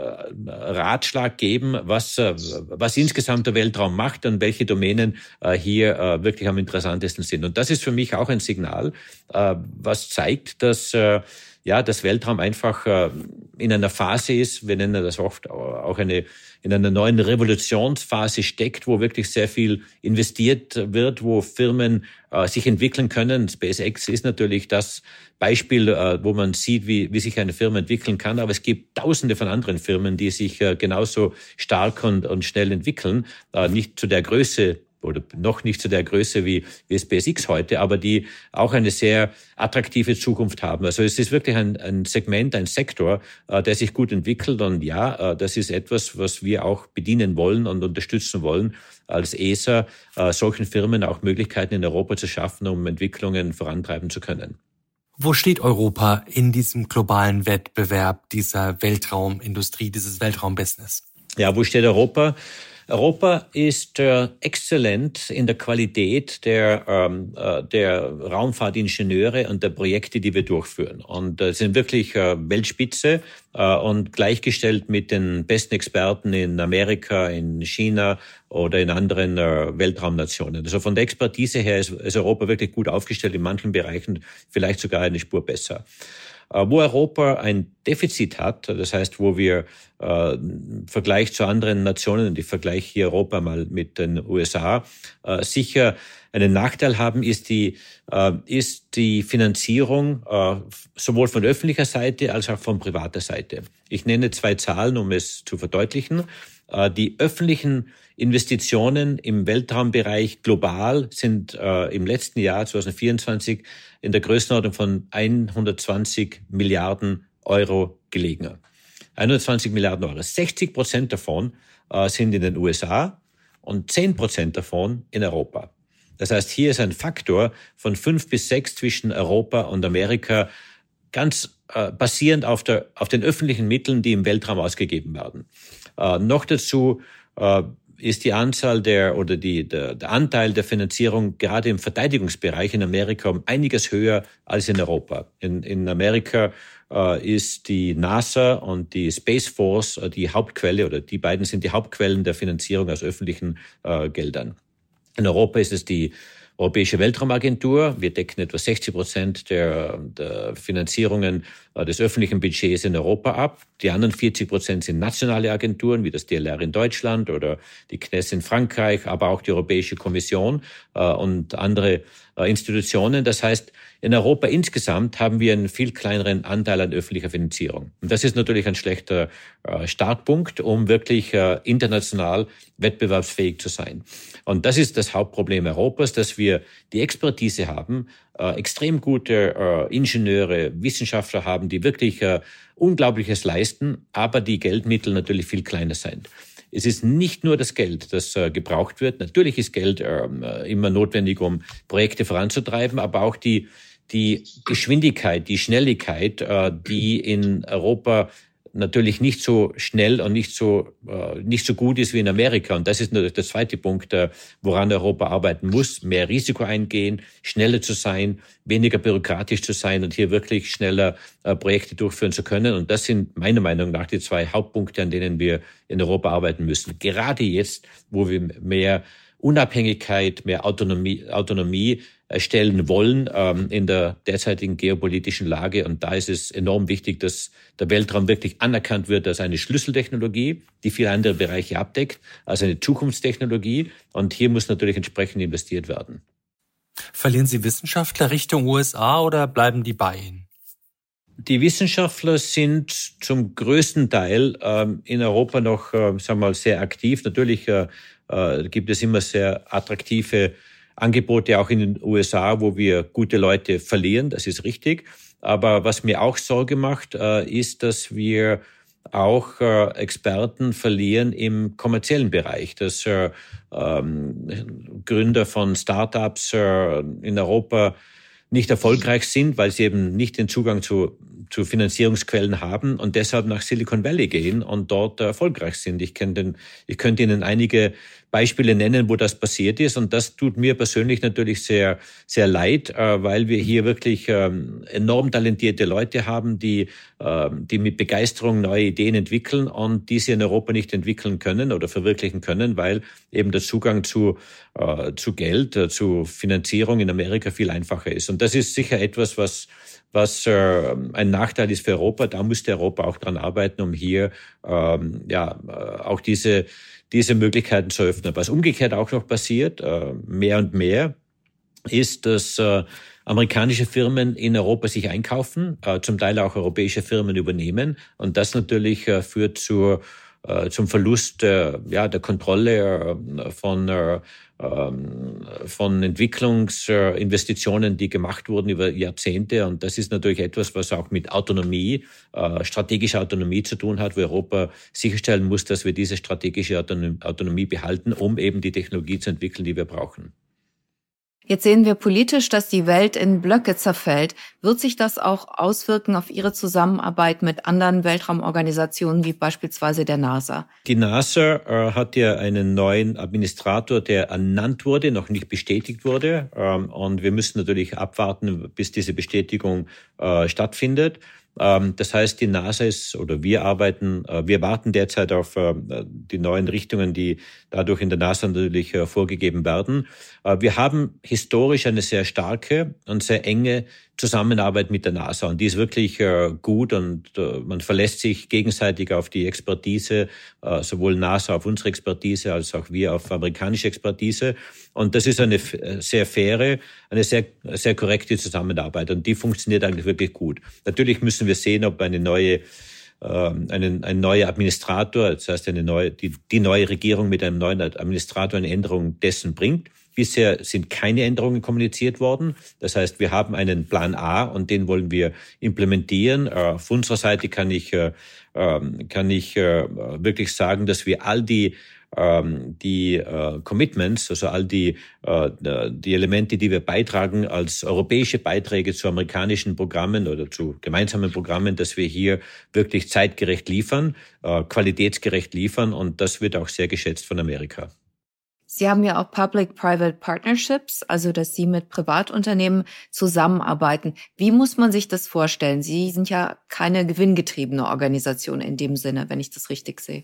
Speaker 4: Ratschlag geben, was äh, was insgesamt der Weltraum macht und welche Domänen äh, hier äh, wirklich am interessantesten sind. Und das ist für mich auch ein Signal, äh, was zeigt, dass äh, ja das Weltraum einfach äh, in einer Phase ist, wir nennen das oft auch eine in einer neuen Revolutionsphase steckt, wo wirklich sehr viel investiert wird, wo Firmen äh, sich entwickeln können. SpaceX ist natürlich das Beispiel, äh, wo man sieht, wie, wie sich eine Firma entwickeln kann. Aber es gibt Tausende von anderen Firmen, die sich äh, genauso stark und, und schnell entwickeln. Äh, nicht zu der Größe oder noch nicht zu der Größe wie, wie SpaceX heute, aber die auch eine sehr attraktive Zukunft haben. Also es ist wirklich ein, ein Segment, ein Sektor, äh, der sich gut entwickelt. Und ja, äh, das ist etwas, was wir auch bedienen wollen und unterstützen wollen, als E S A, äh, solchen Firmen auch Möglichkeiten in Europa zu schaffen, um Entwicklungen vorantreiben zu können.
Speaker 3: Wo steht Europa in diesem globalen Wettbewerb dieser Weltraumindustrie, dieses Weltraumbusiness?
Speaker 4: Ja, wo steht Europa? Europa ist äh, exzellent in der Qualität der, ähm, äh, der Raumfahrtingenieure und der Projekte, die wir durchführen. Und äh, sind wirklich äh, Weltspitze äh, und gleichgestellt mit den besten Experten in Amerika, in China oder in anderen äh, Weltraumnationen. Also von der Expertise her ist, ist Europa wirklich gut aufgestellt, in manchen Bereichen vielleicht sogar eine Spur besser. Wo Europa ein Defizit hat, das heißt, wo wir äh, im Vergleich zu anderen Nationen, und ich vergleiche hier Europa mal mit den U S A, äh, sicher einen Nachteil haben, ist die, äh, ist die Finanzierung äh, sowohl von öffentlicher Seite als auch von privater Seite. Ich nenne zwei Zahlen, um es zu verdeutlichen. Äh, die öffentlichen Investitionen im Weltraumbereich global sind äh, im letzten Jahr zwanzig vierundzwanzig in der Größenordnung von hundertzwanzig Milliarden Euro gelegen. hundertzwanzig Milliarden Euro. sechzig Prozent davon äh, sind in den U S A und zehn Prozent davon in Europa. Das heißt, hier ist ein Faktor von fünf bis sechs zwischen Europa und Amerika, ganz äh, basierend auf, der, auf den öffentlichen Mitteln, die im Weltraum ausgegeben werden. Äh, noch dazu äh, ist die Anzahl der oder die, der, der Anteil der Finanzierung gerade im Verteidigungsbereich in Amerika um einiges höher als in Europa. In, in Amerika äh, ist die NASA und die Space Force äh, die Hauptquelle oder die beiden sind die Hauptquellen der Finanzierung aus öffentlichen äh, Geldern. In Europa ist es die Europäische Weltraumagentur. Wir decken etwa sechzig Prozent der, der Finanzierungen äh, des öffentlichen Budgets in Europa ab. Die anderen vierzig Prozent sind nationale Agenturen, wie das D L R in Deutschland oder die C N E S in Frankreich, aber auch die Europäische Kommission äh, und andere äh, Institutionen. Das heißt, in Europa insgesamt haben wir einen viel kleineren Anteil an öffentlicher Finanzierung. Und das ist natürlich ein schlechter äh, Startpunkt, um wirklich äh, international wettbewerbsfähig zu sein. Und das ist das Hauptproblem Europas, dass wir die Expertise haben, äh, extrem gute äh, Ingenieure, Wissenschaftler haben, die wirklich äh, Unglaubliches leisten, aber die Geldmittel natürlich viel kleiner sind. Es ist nicht nur das Geld, das äh, gebraucht wird. Natürlich ist Geld äh, immer notwendig, um Projekte voranzutreiben, aber auch die die Geschwindigkeit, die Schnelligkeit, äh, die in Europa natürlich nicht so schnell und nicht so äh, nicht so gut ist wie in Amerika. Und das ist natürlich der zweite Punkt, äh, woran Europa arbeiten muss. Mehr Risiko eingehen, schneller zu sein, weniger bürokratisch zu sein und hier wirklich schneller äh, Projekte durchführen zu können. Und das sind meiner Meinung nach die zwei Hauptpunkte, an denen wir in Europa arbeiten müssen. Gerade jetzt, wo wir mehr Unabhängigkeit, mehr Autonomie, Autonomie stellen wollen ähm, in der derzeitigen geopolitischen Lage. Und da ist es enorm wichtig, dass der Weltraum wirklich anerkannt wird als eine Schlüsseltechnologie, die viele andere Bereiche abdeckt, als eine Zukunftstechnologie. Und hier muss natürlich entsprechend investiert werden.
Speaker 3: Verlieren Sie Wissenschaftler Richtung U S A oder bleiben die bei Ihnen?
Speaker 4: Die Wissenschaftler sind zum größten Teil ähm, in Europa noch, äh, sagen wir mal, sehr aktiv. Natürlich äh, äh, gibt es immer sehr attraktive Angebote auch in den U S A, wo wir gute Leute verlieren, das ist richtig. Aber was mir auch Sorge macht, äh, ist, dass wir auch äh, Experten verlieren im kommerziellen Bereich, dass äh, ähm, Gründer von Startups äh, in Europa nicht erfolgreich sind, weil sie eben nicht den Zugang zu, zu Finanzierungsquellen haben und deshalb nach Silicon Valley gehen und dort erfolgreich sind. Ich kenne den, ich könnte Ihnen einige Beispiele nennen, wo das passiert ist. Und das tut mir persönlich natürlich sehr, sehr leid, weil wir hier wirklich enorm talentierte Leute haben, die, die mit Begeisterung neue Ideen entwickeln und die sie in Europa nicht entwickeln können oder verwirklichen können, weil eben der Zugang zu, zu Geld, zu Finanzierung in Amerika viel einfacher ist. Und das ist sicher etwas, was was äh, ein Nachteil ist für Europa. Da müsste Europa auch dran arbeiten, um hier ähm, ja auch diese diese Möglichkeiten zu öffnen. Was umgekehrt auch noch passiert, äh, mehr und mehr, ist, dass äh, amerikanische Firmen in Europa sich einkaufen, äh, zum Teil auch europäische Firmen übernehmen. Und das natürlich äh, führt zur äh, zum Verlust äh, ja der Kontrolle äh, von äh, von Entwicklungsinvestitionen, die gemacht wurden über Jahrzehnte. Und das ist natürlich etwas, was auch mit Autonomie, strategischer Autonomie zu tun hat, wo Europa sicherstellen muss, dass wir diese strategische Autonomie behalten, um eben die Technologie zu entwickeln, die wir brauchen.
Speaker 1: Jetzt sehen wir politisch, dass die Welt in Blöcke zerfällt. Wird sich das auch auswirken auf Ihre Zusammenarbeit mit anderen Weltraumorganisationen, wie beispielsweise der NASA?
Speaker 4: Die NASA äh, hat ja einen neuen Administrator, der ernannt wurde, noch nicht bestätigt wurde. Ähm, und wir müssen natürlich abwarten, bis diese Bestätigung äh, stattfindet. Das heißt, die NASA ist, oder wir arbeiten, wir warten derzeit auf die neuen Richtungen, die dadurch in der NASA natürlich vorgegeben werden. Wir haben historisch eine sehr starke und sehr enge Zusammenarbeit mit der NASA und die ist wirklich gut und man verlässt sich gegenseitig auf die Expertise, sowohl NASA auf unsere Expertise als auch wir auf amerikanische Expertise. Und das ist eine sehr faire, eine sehr, sehr korrekte Zusammenarbeit und die funktioniert eigentlich wirklich gut. Natürlich müssen wir sehen, ob eine neue Einen, ein neuer Administrator, das heißt eine neue, die, die neue Regierung mit einem neuen Administrator eine Änderung dessen bringt. Bisher sind keine Änderungen kommuniziert worden. Das heißt, wir haben einen Plan A und den wollen wir implementieren. Auf unserer Seite kann ich, kann ich wirklich sagen, dass wir all die ähm, die äh, Commitments, also all die, äh, die Elemente, die wir beitragen als europäische Beiträge zu amerikanischen Programmen oder zu gemeinsamen Programmen, dass wir hier wirklich zeitgerecht liefern, äh, qualitätsgerecht liefern und das wird auch sehr geschätzt von Amerika.
Speaker 1: Sie haben ja auch Public-Private Partnerships, also dass Sie mit Privatunternehmen zusammenarbeiten. Wie muss man sich das vorstellen? Sie sind ja keine gewinngetriebene Organisation in dem Sinne, wenn ich das richtig sehe.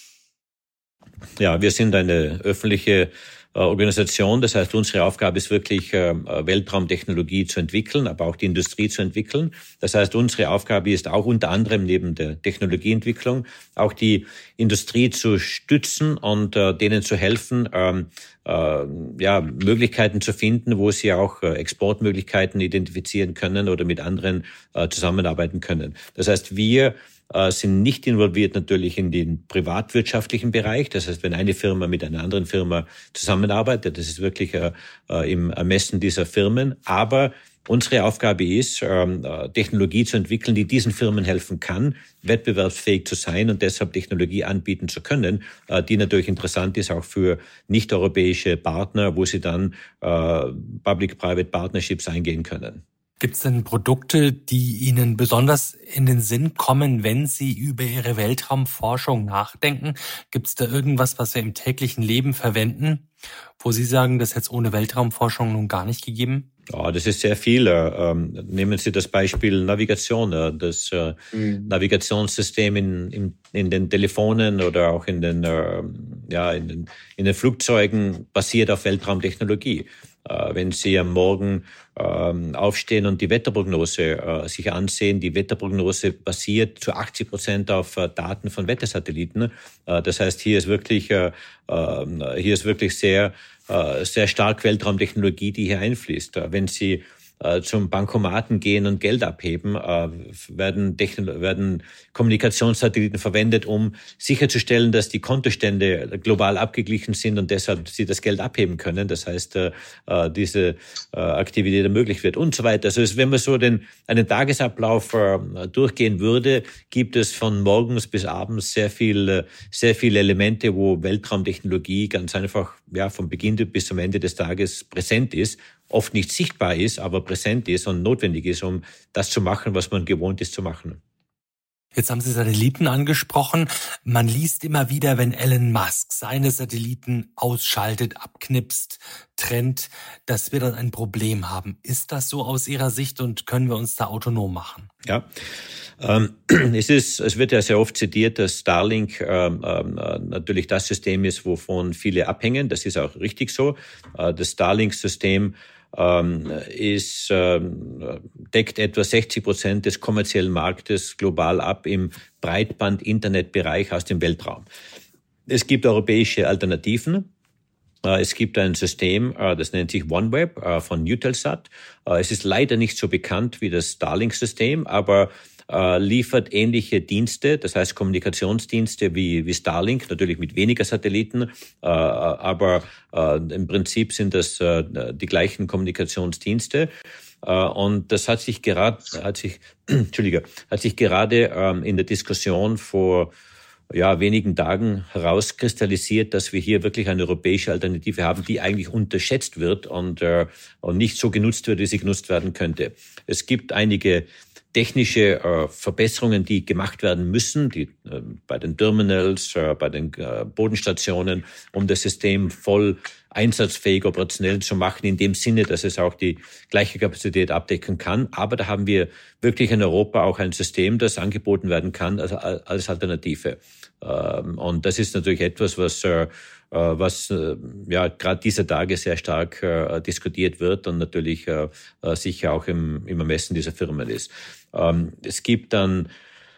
Speaker 4: Ja, wir sind eine öffentliche äh, Organisation. Das heißt, unsere Aufgabe ist wirklich, äh, Weltraumtechnologie zu entwickeln, aber auch die Industrie zu entwickeln. Das heißt, unsere Aufgabe ist auch unter anderem neben der Technologieentwicklung auch die Industrie zu stützen und äh, denen zu helfen, ähm, äh, ja, Möglichkeiten zu finden, wo sie auch äh, Exportmöglichkeiten identifizieren können oder mit anderen äh, zusammenarbeiten können. Das heißt, wir sind nicht involviert natürlich in den privatwirtschaftlichen Bereich. Das heißt, wenn eine Firma mit einer anderen Firma zusammenarbeitet, das ist wirklich äh, im Ermessen dieser Firmen. Aber unsere Aufgabe ist, ähm, Technologie zu entwickeln, die diesen Firmen helfen kann, wettbewerbsfähig zu sein und deshalb Technologie anbieten zu können, äh, die natürlich interessant ist auch für nicht-europäische Partner, wo sie dann äh, Public-Private Partnerships eingehen können.
Speaker 3: Gibt es denn Produkte, die Ihnen besonders in den Sinn kommen, wenn Sie über Ihre Weltraumforschung nachdenken? Gibt es da irgendwas, was Sie im täglichen Leben verwenden, wo Sie sagen, das hätte es ohne Weltraumforschung nun gar nicht gegeben?
Speaker 4: Ja, das ist sehr viel. Ähm, nehmen Sie das Beispiel Navigation. Das äh, mhm. Navigationssystem in, in, in den Telefonen oder auch in den, äh, ja, in den, in den Flugzeugen basiert auf Weltraumtechnologie. Äh, wenn Sie am Morgen ähm, aufstehen und die Wetterprognose äh, sich ansehen, die Wetterprognose basiert zu achtzig Prozent auf äh, Daten von Wettersatelliten. Äh, das heißt, hier ist wirklich, äh, äh, hier ist wirklich sehr sehr stark Weltraumtechnologie, die hier einfließt. Wenn Sie äh, zum Bankomaten gehen und Geld abheben, äh, werden, Techno- werden Kommunikationssatelliten verwendet, um sicherzustellen, dass die Kontostände global abgeglichen sind und deshalb Sie das Geld abheben können. Das heißt, äh, diese äh, Aktivität ermöglicht wird und so weiter. Also wenn man so den einen Tagesablauf äh, durchgehen würde, gibt es von morgens bis abends sehr viel, sehr viele Elemente, wo Weltraumtechnologie ganz einfach ja vom Beginn bis zum Ende des Tages präsent ist. Oft nicht sichtbar ist, aber präsent ist und notwendig ist, um das zu machen, was man gewohnt ist zu machen.
Speaker 3: Jetzt haben Sie Satelliten angesprochen. Man liest immer wieder, wenn Elon Musk seine Satelliten ausschaltet, abknipst, trennt, dass wir dann ein Problem haben. Ist das so aus Ihrer Sicht und können wir uns da autonom machen?
Speaker 4: Ja, ähm, es ist, es wird ja sehr oft zitiert, dass Starlink ähm, äh, natürlich das System ist, wovon viele abhängen. Das ist auch richtig so. Äh, das Starlink-System ähm, ist, ähm, deckt etwa sechzig Prozent des kommerziellen Marktes global ab im Breitband-Internet-Bereich aus dem Weltraum. Es gibt europäische Alternativen. Es gibt ein System, das nennt sich OneWeb von Eutelsat. Es ist leider nicht so bekannt wie das Starlink-System, aber liefert ähnliche Dienste, das heißt Kommunikationsdienste wie, wie Starlink, natürlich mit weniger Satelliten, aber im Prinzip sind das die gleichen Kommunikationsdienste. Und das hat sich gerade, hat sich, Entschuldige, hat sich gerade in der Diskussion vor ja, wenigen Tagen herauskristallisiert, dass wir hier wirklich eine europäische Alternative haben, die eigentlich unterschätzt wird und, äh, und nicht so genutzt wird, wie sie genutzt werden könnte. Es gibt einige technische äh, Verbesserungen, die gemacht werden müssen, die äh, bei den Terminals, äh, bei den äh, Bodenstationen, um das System voll einsatzfähig operationell zu machen, in dem Sinne, dass es auch die gleiche Kapazität abdecken kann. Aber da haben wir wirklich in Europa auch ein System, das angeboten werden kann als, als Alternative. Ähm, und das ist natürlich etwas, was äh, was äh, ja gerade dieser Tage sehr stark äh, diskutiert wird und natürlich äh, sicher auch im, im Ermessen dieser Firmen ist. Ähm, es gibt dann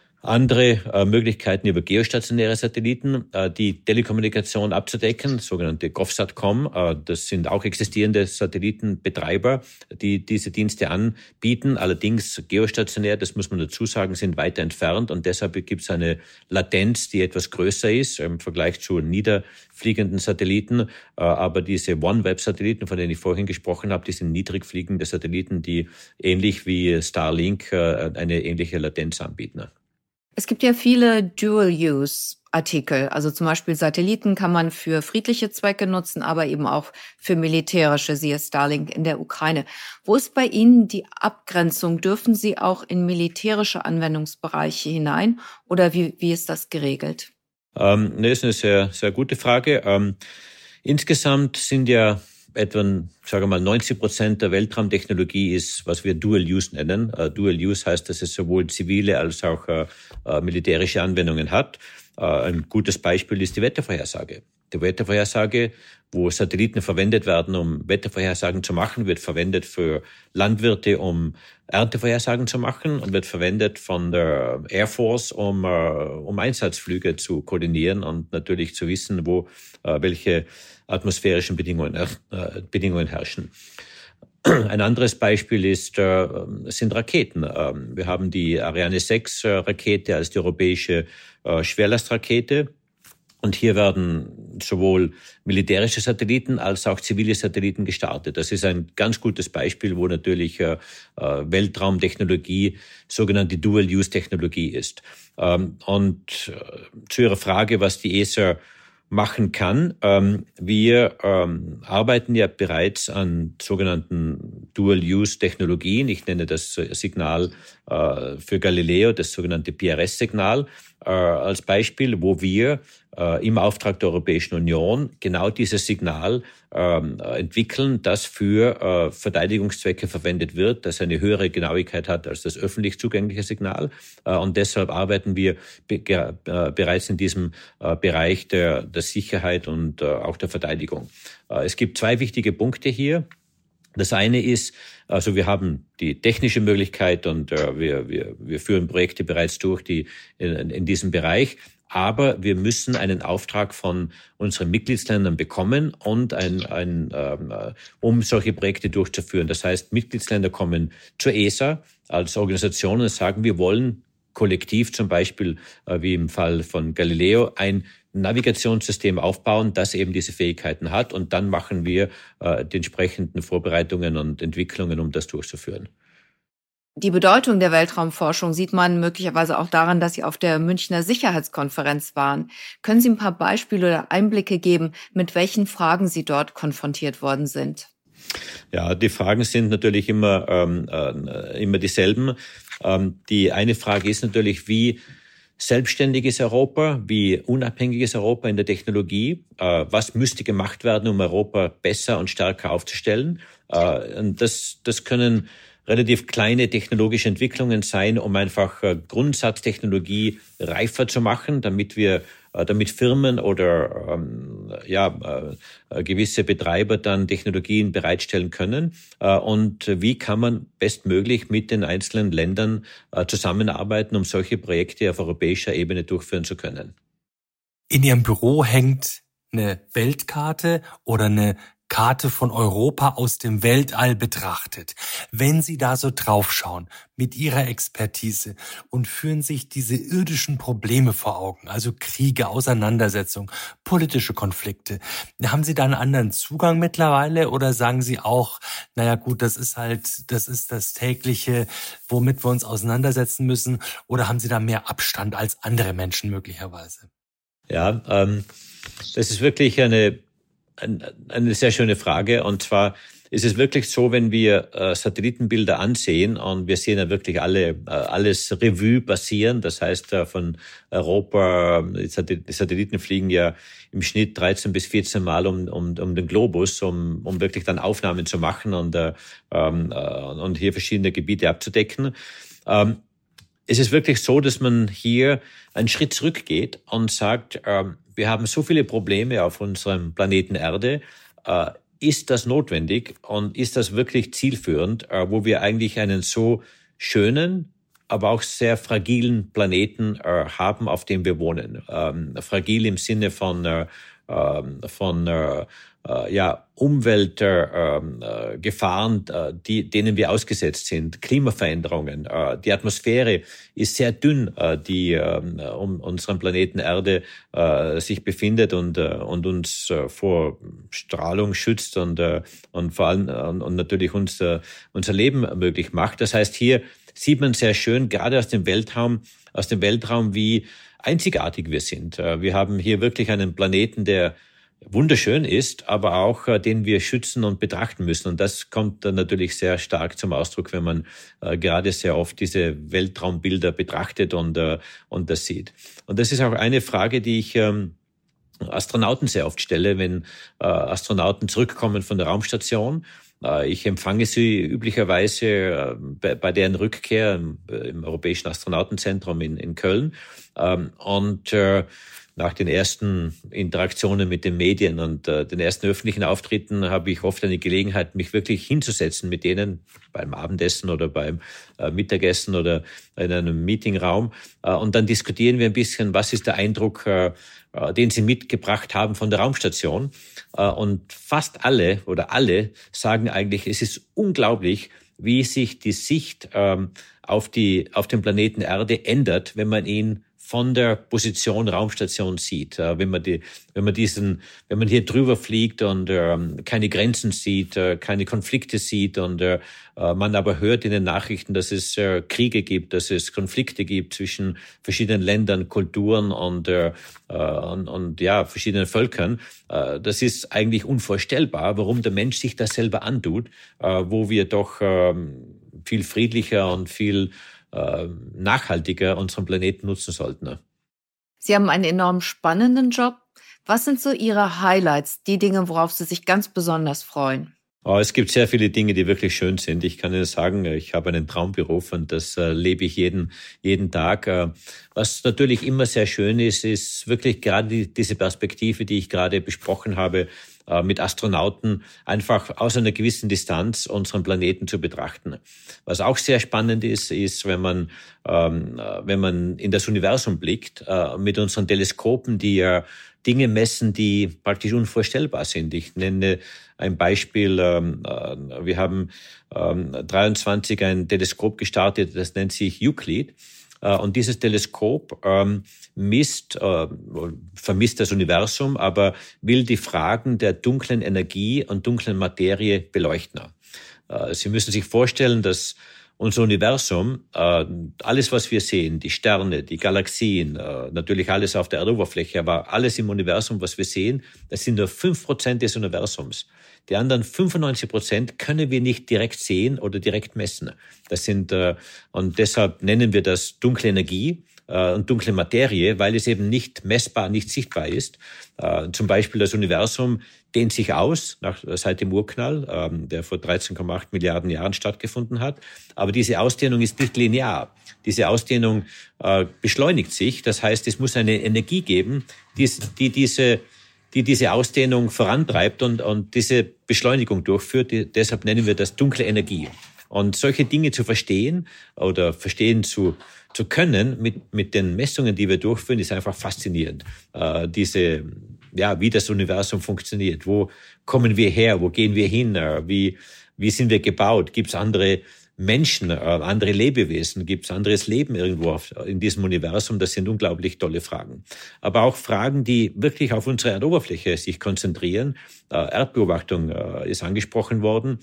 Speaker 4: andere äh, Möglichkeiten über geostationäre Satelliten, äh, die Telekommunikation abzudecken, sogenannte GovSatcom. Äh, das sind auch existierende Satellitenbetreiber, die diese Dienste anbieten. Allerdings geostationär, das muss man dazu sagen, sind weiter entfernt und deshalb gibt es eine Latenz, die etwas größer ist im Vergleich zu niederfliegenden Satelliten. Äh, aber diese OneWeb-Satelliten, von denen ich vorhin gesprochen habe, die sind niedrig fliegende Satelliten, die ähnlich wie Starlink äh, eine ähnliche Latenz anbieten.
Speaker 1: Es gibt ja viele Dual-Use Artikel. Also zum Beispiel Satelliten kann man für friedliche Zwecke nutzen, aber eben auch für militärische, siehe Starlink in der Ukraine. Wo ist bei Ihnen die Abgrenzung? Dürfen Sie auch in militärische Anwendungsbereiche hinein oder wie, wie ist das geregelt?
Speaker 4: Ähm, das ist eine sehr, sehr gute Frage. Ähm, insgesamt sind ja etwa, sagen wir mal, neunzig Prozent der Weltraumtechnologie ist, was wir Dual Use nennen. Uh, Dual Use heißt, dass es sowohl zivile als auch uh, uh, militärische Anwendungen hat. Uh, ein gutes Beispiel ist die Wettervorhersage. Die Wettervorhersage, wo Satelliten verwendet werden, um Wettervorhersagen zu machen, wird verwendet für Landwirte, um Erntevorhersagen zu machen und wird verwendet von der Air Force, um, uh, um Einsatzflüge zu koordinieren und natürlich zu wissen, wo uh, welche atmosphärischen Bedingungen, äh, Bedingungen herrschen. Ein anderes Beispiel ist, äh, sind Raketen. Ähm, wir haben die Ariane sechs Rakete als die europäische äh, Schwerlastrakete. Und hier werden sowohl militärische Satelliten als auch zivile Satelliten gestartet. Das ist ein ganz gutes Beispiel, wo natürlich äh, Weltraumtechnologie sogenannte Dual-Use-Technologie ist. Ähm, und äh, zu Ihrer Frage, was die E S A machen kann. Ähm, wir ähm, arbeiten ja bereits an sogenannten Dual-Use-Technologien. Ich nenne das Signal äh, für Galileo, das sogenannte P R S-Signal, äh, als Beispiel, wo wir äh, im Auftrag der Europäischen Union genau dieses Signal ähm, entwickeln, das für äh, Verteidigungszwecke verwendet wird, das eine höhere Genauigkeit hat als das öffentlich zugängliche Signal. Äh, und deshalb arbeiten wir be- äh, bereits in diesem äh, Bereich der, der Sicherheit und äh, auch der Verteidigung. Äh, es gibt zwei wichtige Punkte hier. Das eine ist, also wir haben die technische Möglichkeit und äh, wir, wir, wir führen Projekte bereits durch, die in, in diesem Bereich. Aber wir müssen einen Auftrag von unseren Mitgliedsländern bekommen und ein, ein, ähm, um solche Projekte durchzuführen. Das heißt, Mitgliedsländer kommen zur E S A als Organisation und sagen, wir wollen kollektiv zum Beispiel, äh, wie im Fall von Galileo, ein Navigationssystem aufbauen, das eben diese Fähigkeiten hat. Und dann machen wir äh, die entsprechenden Vorbereitungen und Entwicklungen, um das durchzuführen.
Speaker 1: Die Bedeutung der Weltraumforschung sieht man möglicherweise auch daran, dass Sie auf der Münchner Sicherheitskonferenz waren. Können Sie ein paar Beispiele oder Einblicke geben, mit welchen Fragen Sie dort konfrontiert worden sind?
Speaker 4: Ja, die Fragen sind natürlich immer, ähm, äh, immer dieselben. Ähm, die eine Frage ist natürlich, wie selbstständig ist Europa, wie unabhängig ist Europa in der Technologie, äh, was müsste gemacht werden, um Europa besser und stärker aufzustellen. Äh, und das, das können relativ kleine technologische Entwicklungen sein, um einfach äh, Grundsatztechnologie reifer zu machen, damit wir, äh, damit Firmen oder ähm, ja äh, gewisse Betreiber dann Technologien bereitstellen können. Äh, und wie kann man bestmöglich mit den einzelnen Ländern äh, zusammenarbeiten, um solche Projekte auf europäischer Ebene durchführen zu können?
Speaker 3: In Ihrem Büro hängt eine Weltkarte oder eine Karte von Europa aus dem Weltall betrachtet. Wenn Sie da so draufschauen mit Ihrer Expertise und führen sich diese irdischen Probleme vor Augen, also Kriege, Auseinandersetzungen, politische Konflikte, haben Sie da einen anderen Zugang mittlerweile oder sagen Sie auch, naja gut, das ist halt, das ist das tägliche, womit wir uns auseinandersetzen müssen, oder haben Sie da mehr Abstand als andere Menschen möglicherweise?
Speaker 4: Ja, ähm, das ist wirklich eine Eine sehr schöne Frage. Und zwar ist es wirklich so, wenn wir äh, Satellitenbilder ansehen und wir sehen ja wirklich alle äh, alles Revue passieren. Das heißt, äh, von Europa, die Satelliten fliegen ja im Schnitt dreizehn bis vierzehn Mal um, um, um den Globus, um, um wirklich dann Aufnahmen zu machen und, äh, ähm, äh, und hier verschiedene Gebiete abzudecken. Ähm, es ist wirklich so, dass man hier einen Schritt zurückgeht und sagt, ähm, wir haben so viele Probleme auf unserem Planeten Erde. Äh, ist das notwendig und ist das wirklich zielführend, äh, wo wir eigentlich einen so schönen, aber auch sehr fragilen Planeten äh, haben, auf dem wir wohnen? Ähm, fragil im Sinne von, äh, von äh, äh, ja, Umweltgefahren, äh, äh, die, denen wir ausgesetzt sind, Klimaveränderungen. Äh, die Atmosphäre ist sehr dünn, äh, die äh, um unseren Planeten Erde äh, sich befindet und, äh, und uns äh, vor Strahlung schützt und, äh, und vor allem äh, und natürlich uns, äh, unser Leben möglich macht. Das heißt, hier sieht man sehr schön, gerade aus dem Weltraum, aus dem Weltraum, wie einzigartig wir sind. Wir haben hier wirklich einen Planeten, der wunderschön ist, aber auch äh, den wir schützen und betrachten müssen. Und das kommt dann natürlich sehr stark zum Ausdruck, wenn man äh, gerade sehr oft diese Weltraumbilder betrachtet und äh, und das sieht. Und das ist auch eine Frage, die ich ähm, Astronauten sehr oft stelle, wenn äh, Astronauten zurückkommen von der Raumstation. Äh, ich empfange sie üblicherweise äh, bei, bei deren Rückkehr im, äh, im Europäischen Astronautenzentrum in, in Köln. Ähm, und äh, Nach den ersten Interaktionen mit den Medien und äh, den ersten öffentlichen Auftritten habe ich oft eine Gelegenheit, mich wirklich hinzusetzen mit denen beim Abendessen oder beim äh, Mittagessen oder in einem Meetingraum. Äh, und dann diskutieren wir ein bisschen, was ist der Eindruck, äh, äh, den sie mitgebracht haben von der Raumstation. Äh, und fast alle oder alle sagen eigentlich, es ist unglaublich, wie sich die Sicht ähm, auf die auf den Planeten Erde ändert, wenn man ihn von der Position Raumstation sieht, äh, wenn man die, wenn man diesen, wenn man hier drüber fliegt und ähm, keine Grenzen sieht, äh, keine Konflikte sieht und äh, man aber hört in den Nachrichten, dass es äh, Kriege gibt, dass es Konflikte gibt zwischen verschiedenen Ländern, Kulturen und äh, und, und ja verschiedenen Völkern. Äh, das ist eigentlich unvorstellbar, warum der Mensch sich das selber antut, äh, wo wir doch äh, viel friedlicher und viel nachhaltiger unseren Planeten nutzen sollten.
Speaker 1: Sie haben einen enorm spannenden Job. Was sind so Ihre Highlights, die Dinge, worauf Sie sich ganz besonders freuen?
Speaker 4: Oh, es gibt sehr viele Dinge, die wirklich schön sind. Ich kann Ihnen sagen, ich habe einen Traumberuf und das äh, lebe ich jeden, jeden Tag. Äh, was natürlich immer sehr schön ist, ist wirklich gerade die, diese Perspektive, die ich gerade besprochen habe, äh, mit Astronauten einfach aus einer gewissen Distanz unseren Planeten zu betrachten. Was auch sehr spannend ist, ist, wenn man, ähm, wenn man in das Universum blickt, äh, mit unseren Teleskopen, die ja Dinge messen, die praktisch unvorstellbar sind. Ich nenne ein Beispiel. Ähm, äh, wir haben ähm, dreiundzwanzig ein Teleskop gestartet, das nennt sich Euclid. Äh, und dieses Teleskop ähm, misst, äh, vermisst das Universum, aber will die Fragen der dunklen Energie und dunklen Materie beleuchten. Äh, Sie müssen sich vorstellen, dass unser Universum, äh, alles, was wir sehen, die Sterne, die Galaxien, äh, natürlich alles auf der Erdoberfläche, aber alles im Universum, was wir sehen, das sind nur fünf Prozent des Universums. Die anderen fünfundneunzig Prozent können wir nicht direkt sehen oder direkt messen. Das sind, äh, und deshalb nennen wir das dunkle Energie äh, und dunkle Materie, weil es eben nicht messbar, nicht sichtbar ist. Äh, zum Beispiel das Universum dehnt sich aus nach, seit dem Urknall, ähm, der vor dreizehn Komma acht Milliarden Jahren stattgefunden hat. Aber diese Ausdehnung ist nicht linear. Diese Ausdehnung äh, beschleunigt sich. Das heißt, es muss eine Energie geben, die, die diese die diese Ausdehnung vorantreibt und, und diese Beschleunigung durchführt. Die, deshalb nennen wir das dunkle Energie. Und solche Dinge zu verstehen oder verstehen zu zu können mit mit den Messungen, die wir durchführen, ist einfach faszinierend. Äh, diese ja, wie das Universum funktioniert. Wo kommen wir her? Wo gehen wir hin? Wie wie sind wir gebaut? Gibt es andere Menschen, andere Lebewesen? Gibt es anderes Leben irgendwo auf, in diesem Universum? Das sind unglaublich tolle Fragen. Aber auch Fragen, die wirklich auf unsere Erdoberfläche sich konzentrieren. Erdbeobachtung ist angesprochen worden.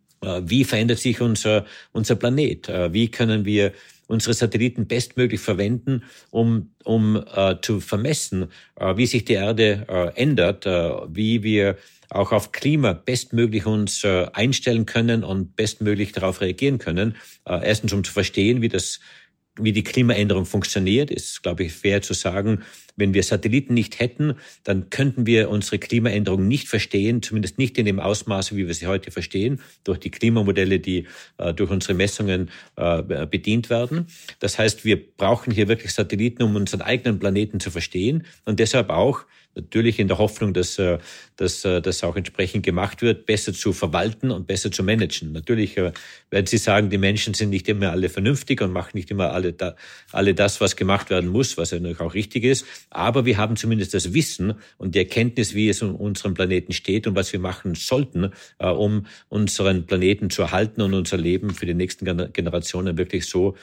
Speaker 4: Wie verändert sich unser unser Planet? Wie können wir unsere Satelliten bestmöglich verwenden, um um äh, zu vermessen, äh, wie sich die Erde äh, ändert, äh, wie wir auch auf Klima bestmöglich uns äh, einstellen können und bestmöglich darauf reagieren können. Äh, erstens, um zu verstehen, wie das wie die Klimaänderung funktioniert, ist, glaube ich, fair zu sagen, wenn wir Satelliten nicht hätten, dann könnten wir unsere Klimaänderung nicht verstehen, zumindest nicht in dem Ausmaße, wie wir sie heute verstehen, durch die Klimamodelle, die äh, durch unsere Messungen äh, bedient werden. Das heißt, wir brauchen hier wirklich Satelliten, um unseren eigenen Planeten zu verstehen und deshalb auch natürlich in der Hoffnung, dass, dass das auch entsprechend gemacht wird, besser zu verwalten und besser zu managen. Natürlich werden Sie sagen, die Menschen sind nicht immer alle vernünftig und machen nicht immer alle, da, alle das, was gemacht werden muss, was ja natürlich auch richtig ist. Aber wir haben zumindest das Wissen und die Erkenntnis, wie es um unseren Planeten steht und was wir machen sollten, um unseren Planeten zu erhalten und unser Leben für die nächsten Generationen wirklich so,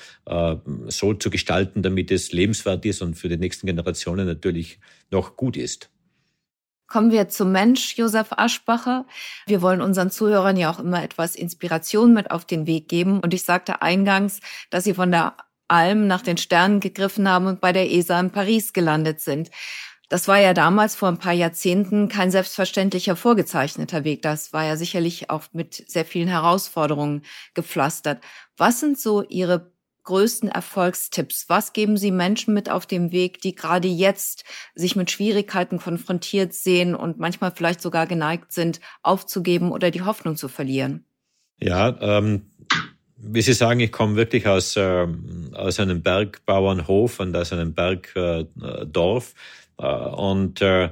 Speaker 4: so zu gestalten, damit es lebenswert ist und für die nächsten Generationen natürlich noch gut ist.
Speaker 1: Kommen wir zum Mensch, Josef Aschbacher. Wir wollen unseren Zuhörern ja auch immer etwas Inspiration mit auf den Weg geben. Und ich sagte eingangs, dass Sie von der Alm nach den Sternen gegriffen haben und bei der E S A in Paris gelandet sind. Das war ja damals vor ein paar Jahrzehnten kein selbstverständlicher vorgezeichneter Weg. Das war ja sicherlich auch mit sehr vielen Herausforderungen gepflastert. Was sind so Ihre größten Erfolgstipps? Was geben Sie Menschen mit auf dem Weg, die gerade jetzt sich mit Schwierigkeiten konfrontiert sehen und manchmal vielleicht sogar geneigt sind, aufzugeben oder die Hoffnung zu verlieren?
Speaker 4: Ja, ähm, wie Sie sagen, ich komme wirklich aus, äh, aus einem Bergbauernhof und aus einem Bergdorf. Äh, und äh,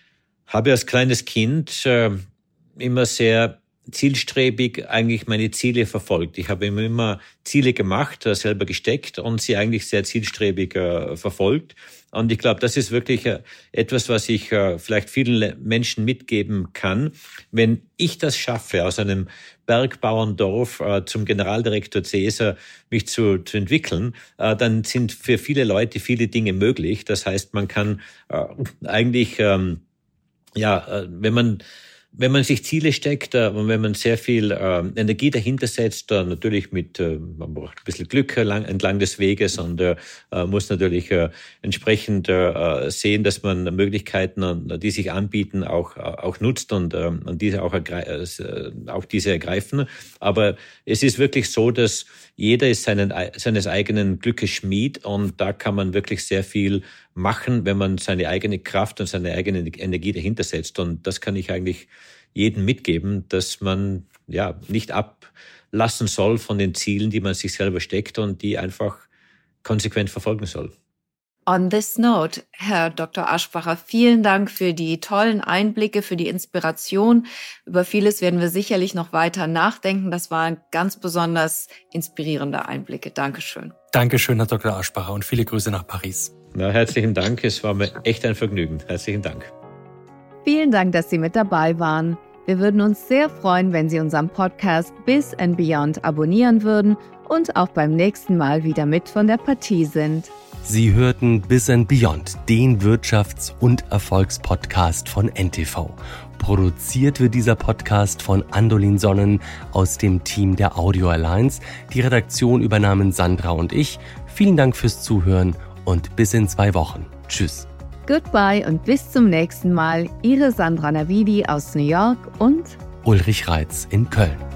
Speaker 4: habe als kleines Kind äh, immer sehr zielstrebig eigentlich meine Ziele verfolgt. Ich habe immer, immer Ziele gemacht, äh, selber gesteckt und sie eigentlich sehr zielstrebig äh, verfolgt. Und ich glaube, das ist wirklich äh, etwas, was ich äh, vielleicht vielen Menschen mitgeben kann. Wenn ich das schaffe, aus einem Bergbauerndorf äh, zum Generaldirektor C E S A mich zu, zu entwickeln, äh, dann sind für viele Leute viele Dinge möglich. Das heißt, man kann äh, eigentlich, ähm, ja, äh, wenn man Wenn man sich Ziele steckt äh, und wenn man sehr viel äh, Energie dahinter setzt, äh, natürlich mit, äh, man braucht ein bisschen Glück lang, entlang des Weges und äh, muss natürlich äh, entsprechend äh, sehen, dass man Möglichkeiten, die sich anbieten, auch auch nutzt und, äh, und diese auch, ergre- äh, auch diese ergreifen. Aber es ist wirklich so, dass jeder ist seinen, seines eigenen Glückes Schmied und da kann man wirklich sehr viel machen, wenn man seine eigene Kraft und seine eigene Energie dahinter setzt. Und das kann ich eigentlich jedem mitgeben, dass man ja nicht ablassen soll von den Zielen, die man sich selber steckt und die einfach konsequent verfolgen soll.
Speaker 1: On this note, Herr Doktor Aschbacher, vielen Dank für die tollen Einblicke, für die Inspiration. Über vieles werden wir sicherlich noch weiter nachdenken. Das waren ganz besonders inspirierende Einblicke. Dankeschön.
Speaker 3: Dankeschön, Herr Doktor Aschbacher, und viele Grüße nach Paris.
Speaker 4: Na, herzlichen Dank. Es war mir echt ein Vergnügen. Herzlichen Dank.
Speaker 1: Vielen Dank, dass Sie mit dabei waren. Wir würden uns sehr freuen, wenn Sie unseren Podcast Biz and Beyond abonnieren würden und auch beim nächsten Mal wieder mit von der Partie sind.
Speaker 2: Sie hörten Biz and Beyond, den Wirtschafts- und Erfolgspodcast von N T V. Produziert wird dieser Podcast von Andolin Sonnen aus dem Team der Audio Alliance. Die Redaktion übernahmen Sandra und ich. Vielen Dank fürs Zuhören und bis in zwei Wochen. Tschüss.
Speaker 1: Goodbye und bis zum nächsten Mal. Ihre Sandra Navidi aus New York und
Speaker 2: Ulrich Reitz in Köln.